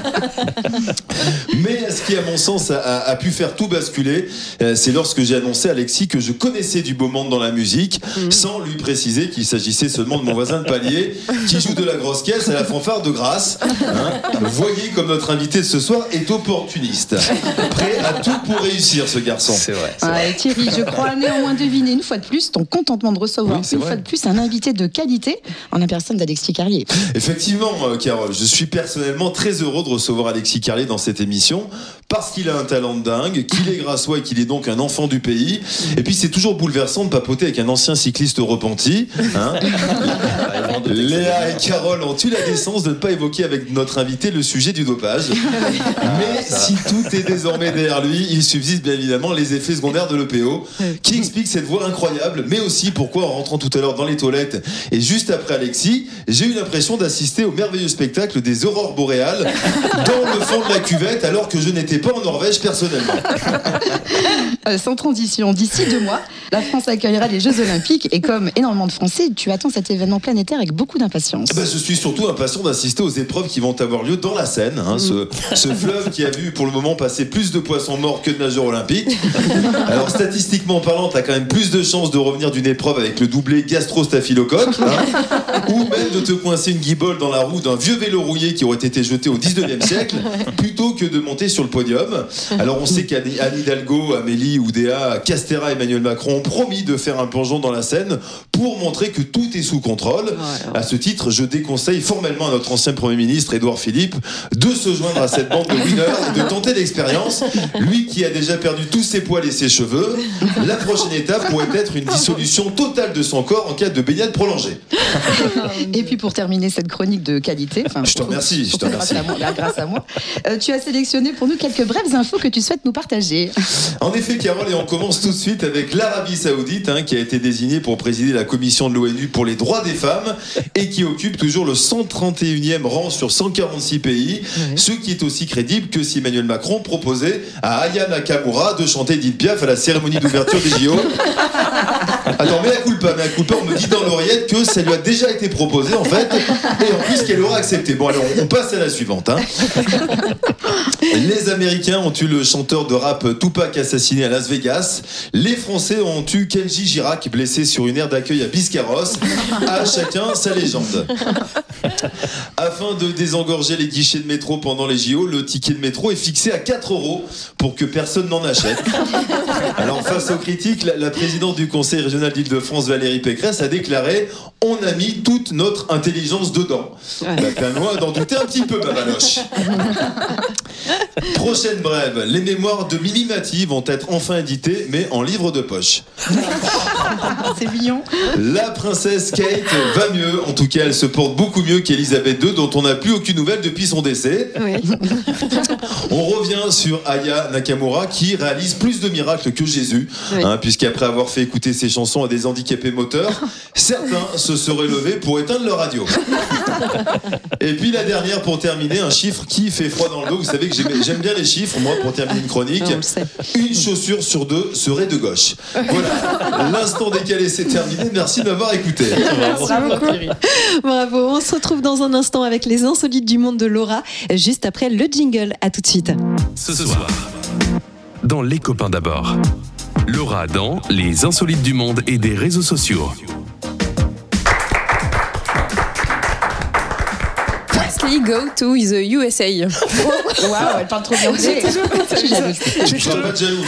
Mais ce qui à mon sens a, a, a pu faire tout basculer, euh, c'est lorsque j'ai annoncé à Alexis que je connaissais du beau monde dans la musique, mmh. sans lui préciser qu'il s'agissait seulement de mon voisin de palier qui joue de la grosse caisse à la fanfare de Grasse, hein. Voyez comme notre invité de ce soir est opportuniste, prêt à tout pour réussir ce garçon. C'est vrai. Ah, vrai. Thierry, je crois néanmoins deviner une fois de plus ton contentement de recevoir oui, une vrai. fois de plus un invité de qualité en la personne d'Alexis Carrier. Effectivement, euh, Carole, je suis personnellement très heureux de recevoir Alexis Carrier dans cette émission parce qu'il a un talent de dingue, qu'il est grassois et qu'il est donc un enfant du pays. Et puis c'est toujours bouleversant de papoter avec un ancien cycliste repenti. Hein. Léa et Carole ont eu la décence de ne pas évoquer avec notre invité le sujet du dopage. Mais si tout est désormais derrière lui, il subsiste bien évidemment les effets secondaires de l'E P O qui expliquent cette voix incroyable, mais aussi pourquoi en rentrant tout à l'heure dans les toilettes et juste après Alexis, j'ai eu l'impression d'assister au merveilleux spectacle des aurores boréales dans le fond de la cuvette alors que je n'étais pas en Norvège personnellement. Euh, sans transition, d'ici deux mois, la France accueillera les Jeux Olympiques et comme énormément de Français, tu attends cet événement planétaire avec avec beaucoup d'impatience. Bah, je suis surtout impatient d'assister aux épreuves qui vont avoir lieu dans la Seine, hein, ce, ce fleuve qui a vu pour le moment passer plus de poissons morts que de nageurs olympiques. Alors statistiquement parlant, t'as quand même plus de chances de revenir d'une épreuve avec le doublé gastro-staphylocoque, hein, ou même de te coincer une guibole dans la roue d'un vieux vélo rouillé qui aurait été jeté au dix-neuvième siècle, plutôt que de monter sur le podium. Alors on sait qu'Anne Hidalgo, Amélie Oudéa, Castera et Emmanuel Macron ont promis de faire un plongeon dans la Seine pour montrer que tout est sous contrôle. Ouais, ouais. À ce titre, je déconseille formellement à notre ancien Premier ministre Édouard Philippe de se joindre à cette bande de winners et de tenter l'expérience. Lui qui a déjà perdu tous ses poils et ses cheveux, la prochaine étape pourrait être une dissolution totale de son corps en cas de baignade prolongée. Et puis pour terminer cette chronique de qualité, enfin, je te remercie, je te remercie. Grâce à moi, grâce à moi euh, tu as sélectionné pour nous quelques brèves infos que tu souhaites nous partager. En effet, Carole, et on commence tout de suite avec l'Arabie Saoudite, hein, qui a été désignée pour présider la commission de l'ONU pour les droits des femmes et qui occupe toujours le cent trente et unième rang sur cent quarante-six pays, oui. Ce qui est aussi crédible que si Emmanuel Macron proposait à Aya Nakamura de chanter Edith Piaf à la cérémonie d'ouverture des J O. Attends, mais à culpa, mais à culpa, on me dit dans l'oreillette que ça lui a déjà été proposé en fait, et en plus qu'elle aura accepté. Bon, alors on passe à la suivante. Hein. Les Américains ont eu le chanteur de rap Tupac assassiné à Las Vegas. Les Français ont eu Kenji Girac blessé sur une aire d'accueil à Biscarrosse. À chacun sa légende. Afin de désengorger les guichets de métro pendant les J O, le ticket de métro est fixé à quatre euros pour que personne n'en achète. Alors face aux critiques, la, la présidente du Conseil régional d'Île-de-France, Valérie Pécresse, a déclaré « On a mis toute notre intelligence dedans ». La Panois d'en douter un petit peu, Babaloche. Prochaine brève, les mémoires de Mimi Mati vont être enfin éditées, mais en livre de poche. C'est mignon. La princesse Kate va mieux, en tout cas elle se porte beaucoup mieux qu'Elisabeth deux, dont on n'a plus aucune nouvelle depuis son décès. Oui. On revient sur Aya Nakamura qui réalise plus de miracles que Jésus, oui. hein, puisqu'après avoir fait écouter ses chansons à des handicapés moteurs, certains se seraient levés pour éteindre leur radio. Et puis la dernière pour terminer, un chiffre qui fait froid dans le dos. Vous savez que j'aime, j'aime bien les chiffres, moi, pour terminer une chronique. Une chaussure sur deux serait de gauche. Voilà, l'instant décalé c'est terminé. Merci de m'avoir écouté. Merci beaucoup. Bravo, on se retrouve dans un instant avec les insolites du monde de Laura, juste après le jingle. À tout de suite. Ce soir, dans Les Copains d'abord, Laura dans Les insolites du monde et des réseaux sociaux. Go to the U S A. Waouh, elle parle trop bien anglais. Je suis pas jaloux,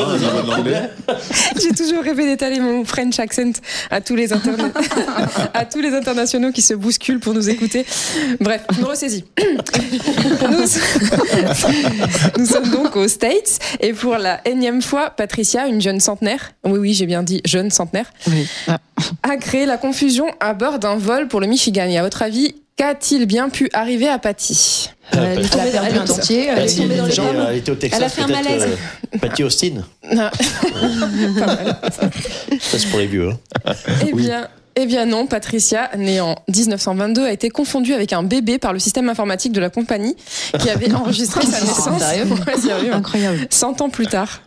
J'ai toujours rêvé d'étaler mon French accent à tous les interna... à tous les internationaux qui se bousculent pour nous écouter. Bref, je me ressaisis. Nous... nous sommes donc aux States et pour la énième fois, Patricia, une jeune centenaire, oui oui, j'ai bien dit jeune centenaire, oui. a créé la confusion à bord d'un vol pour le Michigan. Et à votre avis, qu'a-t-il bien pu arriver à Patty ? Elle, elle, elle a perdu un dentier, elle, elle, est tombée dans les gens, elle était au Texas, elle a fait un malaise. Euh, Patty Austin. Non. Pas mal. Ça c'est pour les vieux. Hein. Eh oui. bien, eh bien non, Patricia, née en dix-neuf cent vingt-deux, a été confondue avec un bébé par le système informatique de la compagnie qui avait enregistré sa naissance. Sérieux ? Ouais, sérieux. Incroyable. Cent ans plus tard.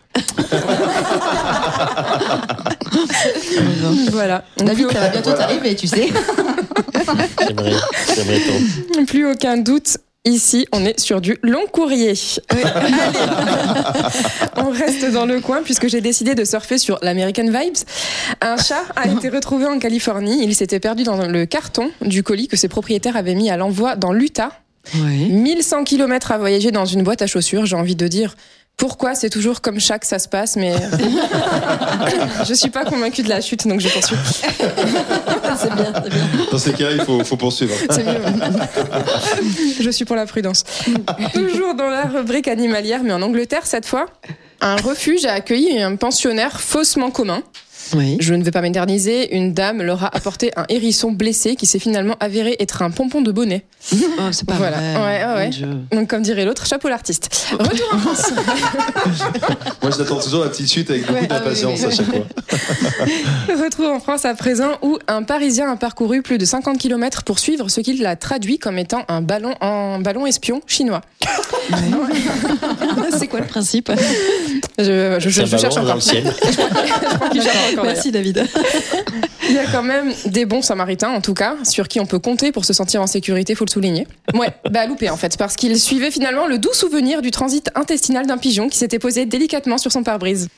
Voilà. David, ça va bientôt t'arriver, tu sais. J'aimerais, j'aimerais tant. Plus aucun doute. Ici, on est sur du long courrier. Oui. Allez, on reste dans le coin puisque j'ai décidé de surfer sur l'American Vibes. Un chat a été retrouvé en Californie. Il s'était perdu dans le carton du colis que ses propriétaires avaient mis à l'envoi dans l'Utah. Oui. mille cent kilomètres à voyager dans une boîte à chaussures. J'ai envie de dire... Pourquoi c'est toujours comme ça que ça se passe, mais je suis pas convaincue de la chute, donc je poursuis. C'est bien, c'est bien. Dans ces cas, il faut, faut poursuivre. C'est mieux. Je suis pour la prudence. Toujours dans la rubrique animalière, mais en Angleterre cette fois, un refuge a accueilli un pensionnaire faussement commun. Oui. Je ne vais pas m'éterniser, une dame leur a apporté un hérisson blessé qui s'est finalement avéré être un pompon de bonnet. Oh, c'est pas voilà. vrai. Ouais, ouais, ouais. Donc comme dirait l'autre, chapeau l'artiste. Retour en France. Moi je l'attends toujours la petite chute avec beaucoup ouais, d'impatience ah oui, oui, oui. à chaque fois. Retour en France à présent où un Parisien a parcouru plus de cinquante kilomètres pour suivre ce qu'il a traduit comme étant un ballon, un ballon espion chinois. Ouais. C'est quoi le principe? Je, je, je, je cherche encore. Dans le ciel. Je crois qu'il cherche d'accord. Merci David. Il y a quand même des bons samaritains, en tout cas, sur qui on peut compter pour se sentir en sécurité, faut le souligner. Ouais, bah loupé en fait, parce qu'il suivait finalement le doux souvenir du transit intestinal d'un pigeon qui s'était posé délicatement sur son pare-brise.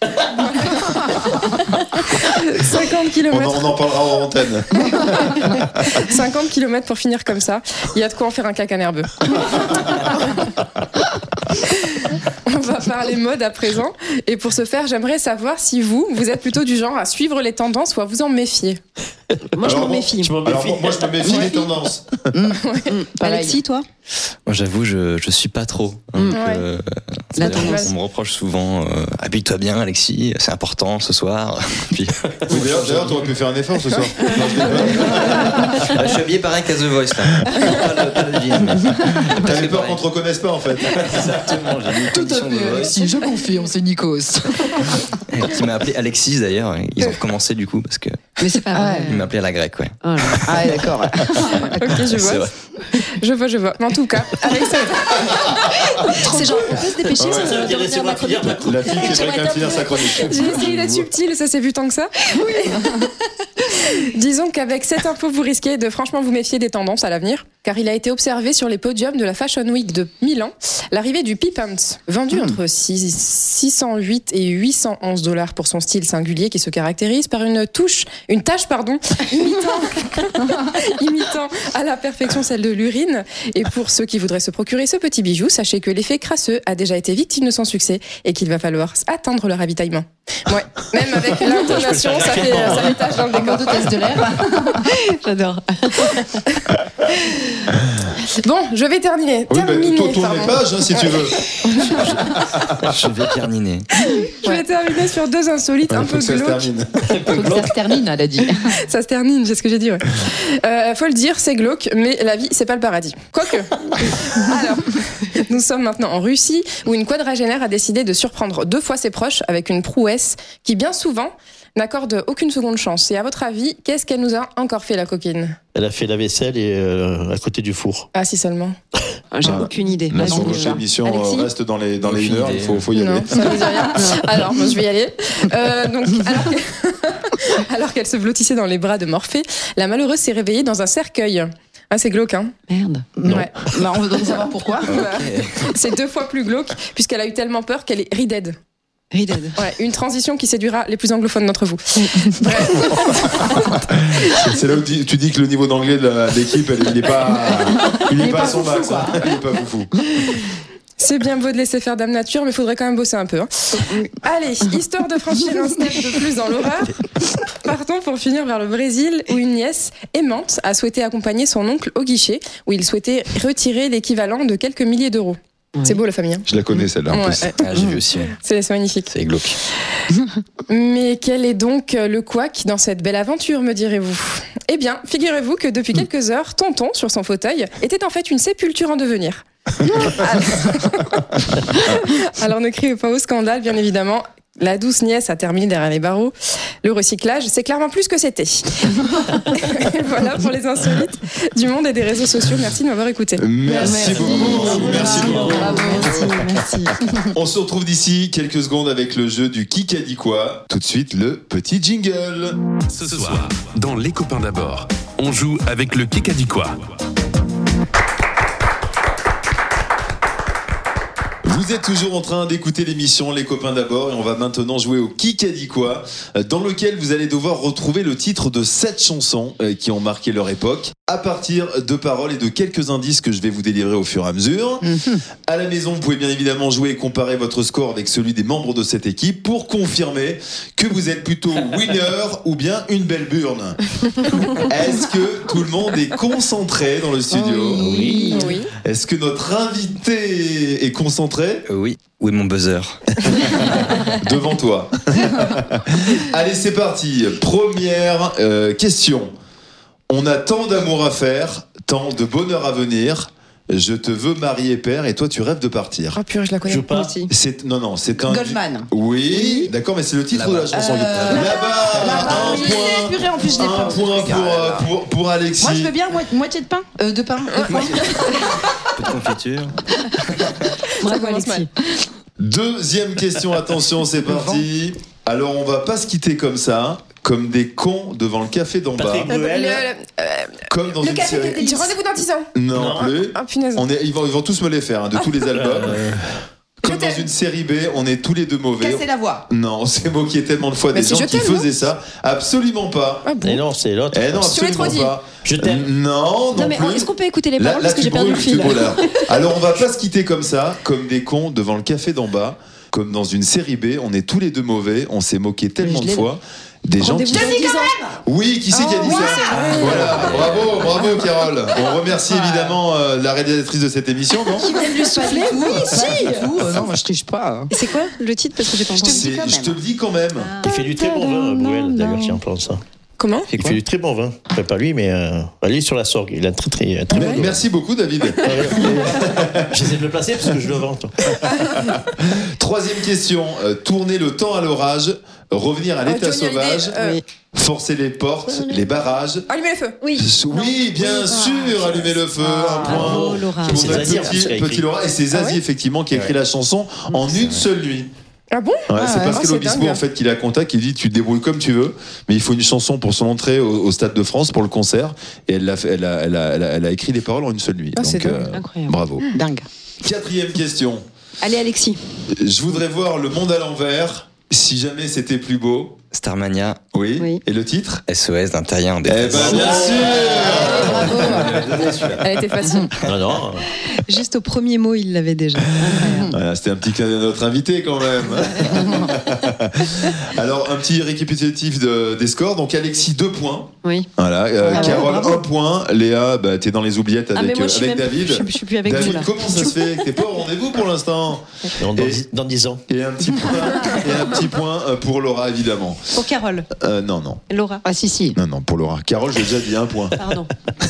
cinquante kilomètres. On en, on en parlera en antenne. cinquante kilomètres pour finir comme ça. Il y a de quoi en faire un caca nerveux. On va parler mode à présent. Et pour ce faire, j'aimerais savoir si vous, vous êtes plutôt du genre à suivre les tendances ou à vous en méfier. Moi, je Alors, m'en méfie. Je m'en Alors, méfie. moi, je me méfie des tendances. Mmh. Alexis, toi? Moi, j'avoue, je, je suis pas trop. Donc, Ouais. euh, La c'est-à-dire, tendance. on me reproche souvent, euh, habille-toi bien, Alexis, c'est important ce soir. Puis, Oui, d'ailleurs, d'ailleurs, t'aurais pu faire un effort ce soir. Non, je déconne. bah, je suis habillé pareil qu'à The Voice, là. Pas le, pas le jean, mais- T'avais peur pareil. qu'on te reconnaisse pas, en fait. Exactement, j'ai mis une condition de The Voice. je confirme, c'est Nikos. Et qui m'a appelé Alexis d'ailleurs. Ils ont recommencé du coup parce que Mais c'est pas vrai. il m'appelait à la grecque, ouais. Oh là là. Ah, d'accord. Ok, je C'est vois. vrai. Je vois, je vois. Mais en tout cas, avec cette... C'est genre, on peut se dépêcher Ouais, de- ça de intéresse revenir à ma à finir chronique. ma La fille qui aimerait quand même finir sa chronique. J'ai essayé d'être subtile, ça s'est vu tant que ça. Disons qu'avec cette info, vous risquez de franchement vous méfier des tendances à l'avenir, car il a été observé sur les podiums de la Fashion Week de Milan l'arrivée du Pee-Pants, vendu Hmm. entre six- six cent huit et huit cent onze dollars pour son style singulier qui se caractérise par une touche, une tache, pardon, imitant, imitant à la perfection celle de l'urine. Et pour ceux qui voudraient se procurer ce petit bijou, sachez que l'effet crasseux a déjà été victime de son succès et qu'il va falloir attendre le ravitaillement. Ouais, même avec l'intonation, ça fait, ça fait tache dans le décor. De test de l'air. J'adore. Bon, je vais terminer. Oui, bah, terminer tourne tourne pardon. les pages, hein, si tu veux. Je vais terminer. Je vais terminer sur deux insolites un Il faut peu que ça se glauques. termine. Faut que ça se termine, elle a dit. Ça se termine, c'est ce que j'ai dit, ouais. Euh, faut le dire, c'est glauque, mais la vie, c'est pas le paradis. Quoique. Alors, nous sommes maintenant en Russie, où une quadragénaire a décidé de surprendre deux fois ses proches avec une prouesse qui, bien souvent, n'accorde aucune seconde chance. Et à votre avis, qu'est-ce qu'elle nous a encore fait, la coquine? Elle a fait la vaisselle et euh, à côté du four. Ah, si seulement. J'ai Ah. aucune idée. Là, Vas-y, sur déjà. l'émission Alexis euh, reste dans les, dans les Aucune une heure, il idée. faut, faut y aller. Non, ça ne vous dit rien. Alors, moi, je vais y aller. Euh, donc, alors que- alors qu'elle se blottissait dans les bras de Morphée, la malheureuse s'est réveillée dans un cercueil. Ah, c'est glauque, hein? Merde. Ouais. Bah, on veut savoir pourquoi. Voilà. C'est deux fois plus glauque, puisqu'elle a eu tellement peur qu'elle est rided. Rided. Ouais, une transition qui séduira les plus anglophones d'entre vous. Bref. C'est là où tu tu dis que le niveau d'anglais de la- de l'équipe, elle- il n'est pas, il est pas à son max. hein. Il est pas foufou. C'est bien beau de laisser faire Dame Nature, mais il faudrait quand même bosser un peu. Hein. Allez, histoire de franchir un step de plus dans l'horreur, partons pour finir vers le Brésil, où une nièce aimante a souhaité accompagner son oncle au guichet, où il souhaitait retirer l'équivalent de quelques milliers d'euros. C'est beau la famille, hein. Je la connais celle-là en Ouais, plus. ouais. Ah, j'ai vu aussi, ouais. C'est c'est magnifique. C'est glauque. Mais quel est donc le couac dans cette belle aventure, me direz-vous? Eh bien, figurez-vous que depuis quelques heures, Tonton, sur son fauteuil, était en fait une sépulture en devenir. Alors... Alors ne criez pas au scandale, bien évidemment. La douce nièce a terminé derrière les barreaux. Le recyclage, c'est clairement plus que c'était. Et voilà pour les insolites du monde et des réseaux sociaux. Merci de m'avoir écouté. Merci beaucoup. Merci beaucoup. Bravo, merci, merci. On se retrouve d'ici quelques secondes avec le jeu du qui a dit quoi. Tout de suite, le petit jingle. Ce soir, dans Les Copains d'abord, on joue avec le qui a dit quoi. Vous êtes toujours en train d'écouter l'émission Les Copains d'abord et on va maintenant jouer au qui a dit quoi, dans lequel vous allez devoir retrouver le titre de sept chansons qui ont marqué leur époque à partir de paroles et de quelques indices que je vais vous délivrer au fur et à mesure. Mm-hmm. À la maison, vous pouvez bien évidemment jouer et comparer votre score avec celui des membres de cette équipe pour confirmer que vous êtes plutôt winner ou bien une belle burne. Est-ce que tout le monde est concentré dans le studio? Oui. Oui. Est-ce que notre invité est concentré? Euh, oui. Où est mon buzzer? Devant toi. Allez, c'est parti. Première euh, question. On a tant d'amour à faire, tant de bonheur à venir. Je te veux marier père et toi tu rêves de partir. Oh purée, je la connais Joue pas. aussi. C'est non non, c'est un Goldman. Oui, Oui. d'accord, mais c'est le titre Là-bas. de la chanson. Euh, Là-bas, Là-bas, un oui, point. purée, en plus, je l'ai Un pas. point pour, euh, pour, pour Alexis. Moi, je veux bien mo- moitié de pain. Euh, de pain. De pain. Peu de confiture. Bravo commence Alexis. Deuxième question, attention, c'est parti. Alors on va pas se quitter comme ça, comme des cons devant le café d'en bas. Patrick Bruel. Le- le- Comme dans le une café série. des délices. Rendez-vous dans dix ans. Non, Non. plus. Ah, punaise. On est, ils, vont, ils vont tous me les faire, hein, de tous les albums. Euh, Comme Je dans t'aime. une série B, on est tous les deux mauvais. Casser la voix. Non, on s'est moqué tellement de fois Mais des c'est gens Je qui t'aime, faisaient ça. Absolument pas. Ah bon. Et non, c'est l'autre. Eh non, Je te l'ai absolument trop dit. pas. Je t'aime. Non, non, Non, mais plus. est-ce qu'on peut écouter les Là, paroles là, parce que tu j'ai perdu le brûles, tu fil. brûles, là. Alors on va pas se quitter comme ça, comme des cons devant le café d'en bas. Comme dans une série B, on est tous les deux mauvais. On s'est moqué tellement je de l'ai, fois. Des gens Rendez-vous qui. dans dix ans. Oui, qui c'est qui a dit oui, ça c'est vrai. Voilà, bravo, bravo Carole. On remercie évidemment euh, la réalisatrice de cette émission, non Qui vient de lui souffler. Oui, si. non, moi je triche pas. Et c'est quoi le titre parce que j'ai pas entendu. C'est- quand même. Je te le dis quand même. Il fait du très bon vin, Bruel, d'ailleurs, si on pense ça. Comment? Il fait du très bon vin. Enfin, pas lui, mais euh, allez sur la Sorgue. Il a un très très, très bon vin. Merci beaucoup David. J'essaie de le placer parce que je le vends. toi. Troisième question. Euh, tourner le temps à l'orage, revenir à l'état Ah, Johnny Hallyday, sauvage, euh, Oui. forcer les portes, les barrages. Allumez le feu. Oui. Oui, bien Oui. sûr, allumer le feu, un point. Bravo, Laura. Pour C'est notre Zazie, petit, qui a écrit. petit Laura. Et c'est Zazie, Ah ouais effectivement, qui a écrit Ouais. la chanson en une seule nuit. Ah bon? Ouais, Ah c'est ouais. Pascal Oh, c'est Obispo dingue. en fait qui la contacte, qui dit tu te débrouilles comme tu veux, mais il faut une chanson pour son entrée au, au Stade de France pour le concert, et elle a, fait- elle, a, elle, a, elle, a, elle a écrit les paroles en une seule nuit. Ah, c'est Donc dingue. Incroyable. bravo. Dingue. Quatrième question. Allez, Alexis. Je voudrais voir le monde à l'envers. Si jamais c'était plus beau. Starmania, Oui. Oui. Et le titre? S O S d'un terrien en Eh détresse. ben bien sûr. Elle était facile. Non, non. Juste au premier mot, il l'avait déjà. Incroyable. Voilà, c'était un petit clin d'œil à notre invité quand même. Alors un petit récapitulatif de- des scores. Donc Alexis deux points. Oui. Voilà. euh, Ah ouais, Carole bravo. un point. Léa, bah, t'es dans les oubliettes Ah, avec, mais moi, euh, je suis, avec même, David. je, suis- je suis plus avec David, vous là. comment ça se fait que t'es pas au rendez-vous pour l'instant? Non, dans, Et- dix, dans dix ans. Et un petit point, et un petit point euh, pour Laura évidemment. Pour Carole. Euh, non non Laura. Ah si si. non non pour Laura. Carole, j'ai déjà dit un point. Pardon.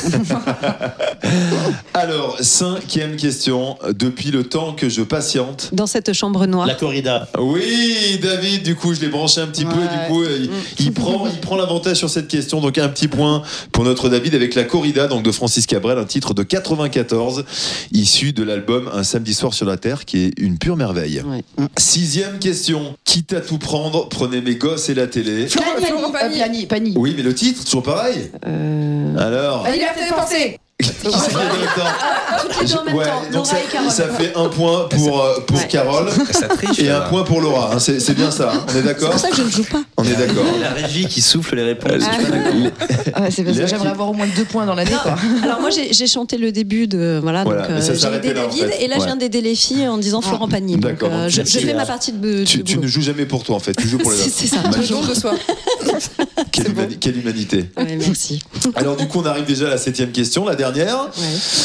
Alors cinquième question. Depuis le temps que je patiente. Dans cette chambre noire. La corrida. Oui, David, du coup, je l'ai branché un petit peu, Ouais. du coup, il, il prend, il prend l'avantage sur cette question. Donc, un petit point pour notre David avec La Corrida, donc de Francis Cabrel, un titre de quatre-vingt-quatorze, issu de l'album Un samedi soir sur la Terre, qui est une pure merveille. Ouais. Sixième question. Quitte à tout prendre, prenez mes gosses et la télé. Florent- Florent Pagny. Euh, Pagny, Pagny. Oui, mais le titre, toujours pareil. Euh... Alors. La liberté de penser. Qui c'est qui a dit en même temps Toutes les deux en même Ouais, temps. donc Laura ça, et Carole. ça fait un point pour, euh, pour Ouais. Carole Ça triche. et un là. point pour Laura. hein. C'est c'est bien ça, hein. On est C'est d'accord? pour ça que je ne joue pas. On est d'accord. La régie qui souffle les réponses. Ah. Ah, c'est parce Léa que j'aimerais qui- avoir au moins deux points dans l'année. Non. quoi. Alors moi j'ai j'ai chanté le début de voilà, Voilà, donc mais ça euh, j'ai s'arrêtait aidé là, en David fait. et là Ouais. je viens d'aider les filles en disant Florent Pagny. Donc D'accord, euh, donc je, tu- je fais tu- ma partie de, Tu, de tu boulot. ne joues jamais pour toi en fait, tu joues pour les C'est autres. c'est ça. Le toujours. don de soi. Quelle, humani- quelle humanité. Ouais, merci. Alors du coup on arrive déjà à la septième question, la dernière. Ouais.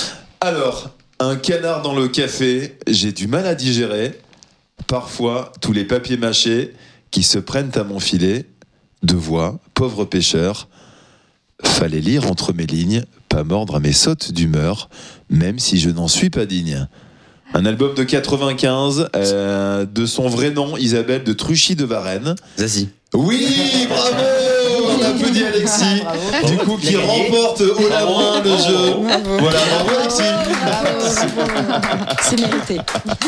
Alors, un canard dans le café, j'ai du mal à digérer. Parfois, tous les papiers mâchés qui se prennent à mon filet. De voix, pauvre pêcheur. Fallait lire entre mes lignes, pas mordre à mes sautes d'humeur, même si je n'en suis pas digne. Un album de quatre-vingt-quinze, euh, de son vrai nom, Isabelle de Truchy de Varennes. Zazie. Oui, bravo! On applaudit Alexis, du coup, qui Il a gagné. remporte haut la main le jeu. Voilà, bravo Alexis. C'est mérité.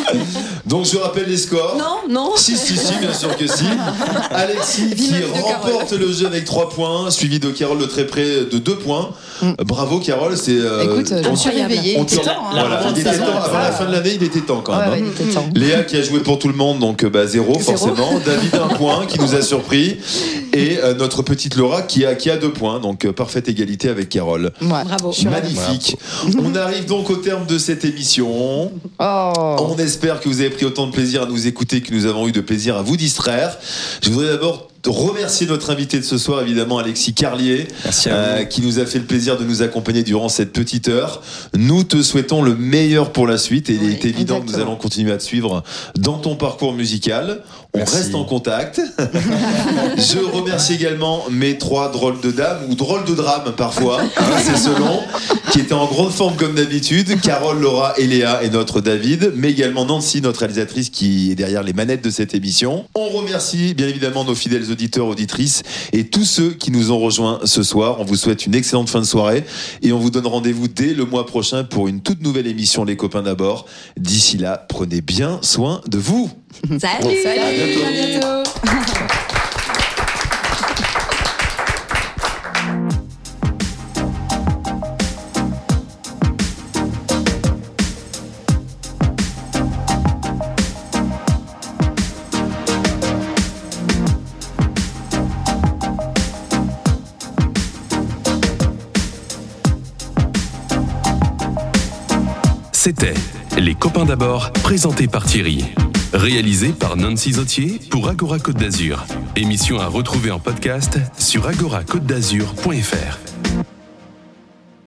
Donc je rappelle les scores. Non, non. Si, si, si, bien sûr que si. Alexis qui Vive de remporte le jeu avec trois points, suivi de Carole de très près de deux points. Bravo Carole, c'est. euh, Écoute, je on- me suis réveillée. on Il était te- temps. hein. Voilà, il était temps. Avant la fin de l'année, il était temps quand même. Ouais, ouais, hein. il était temps. Léa qui a joué pour tout le monde, donc euh, bah, zéro, Zéro. forcément. David un point qui nous a surpris. Et euh, notre petite Laura qui a, qui a deux points, donc euh, parfaite égalité avec Carole. Ouais. Bravo. Magnifique. On arrive donc au terme de cette émission. Oh. On espère que vous avez pris autant de plaisir à nous écouter que nous avons eu de plaisir à vous distraire. Je voudrais d'abord remercier notre invité de ce soir, évidemment Alexis Carlier, Merci à euh, vous. qui nous a fait le plaisir de nous accompagner durant cette petite heure. Nous te souhaitons le meilleur pour la suite et il Oui, est évident que nous exactement. allons continuer à te suivre dans ton parcours musical. On Merci. reste en contact. Je remercie également mes trois drôles de dames ou drôles de drames parfois, hein, c'est selon, qui étaient en grande forme comme d'habitude. Carole, Laura et Léa et notre David, mais également Nancy, notre réalisatrice qui est derrière les manettes de cette émission. On remercie bien évidemment nos fidèles auditeurs, auditrices et tous ceux qui nous ont rejoints ce soir. On vous souhaite une excellente fin de soirée et on vous donne rendez-vous dès le mois prochain pour une toute nouvelle émission Les Copains d'abord. D'ici là, prenez bien soin de vous. Salut. Salut. À bientôt. À bientôt. C'était Les copains d'abord, présenté par Thierry. Réalisé par Nancy Zautier pour Agora Côte d'Azur. Émission à retrouver en podcast sur agora côte d'azur point f r.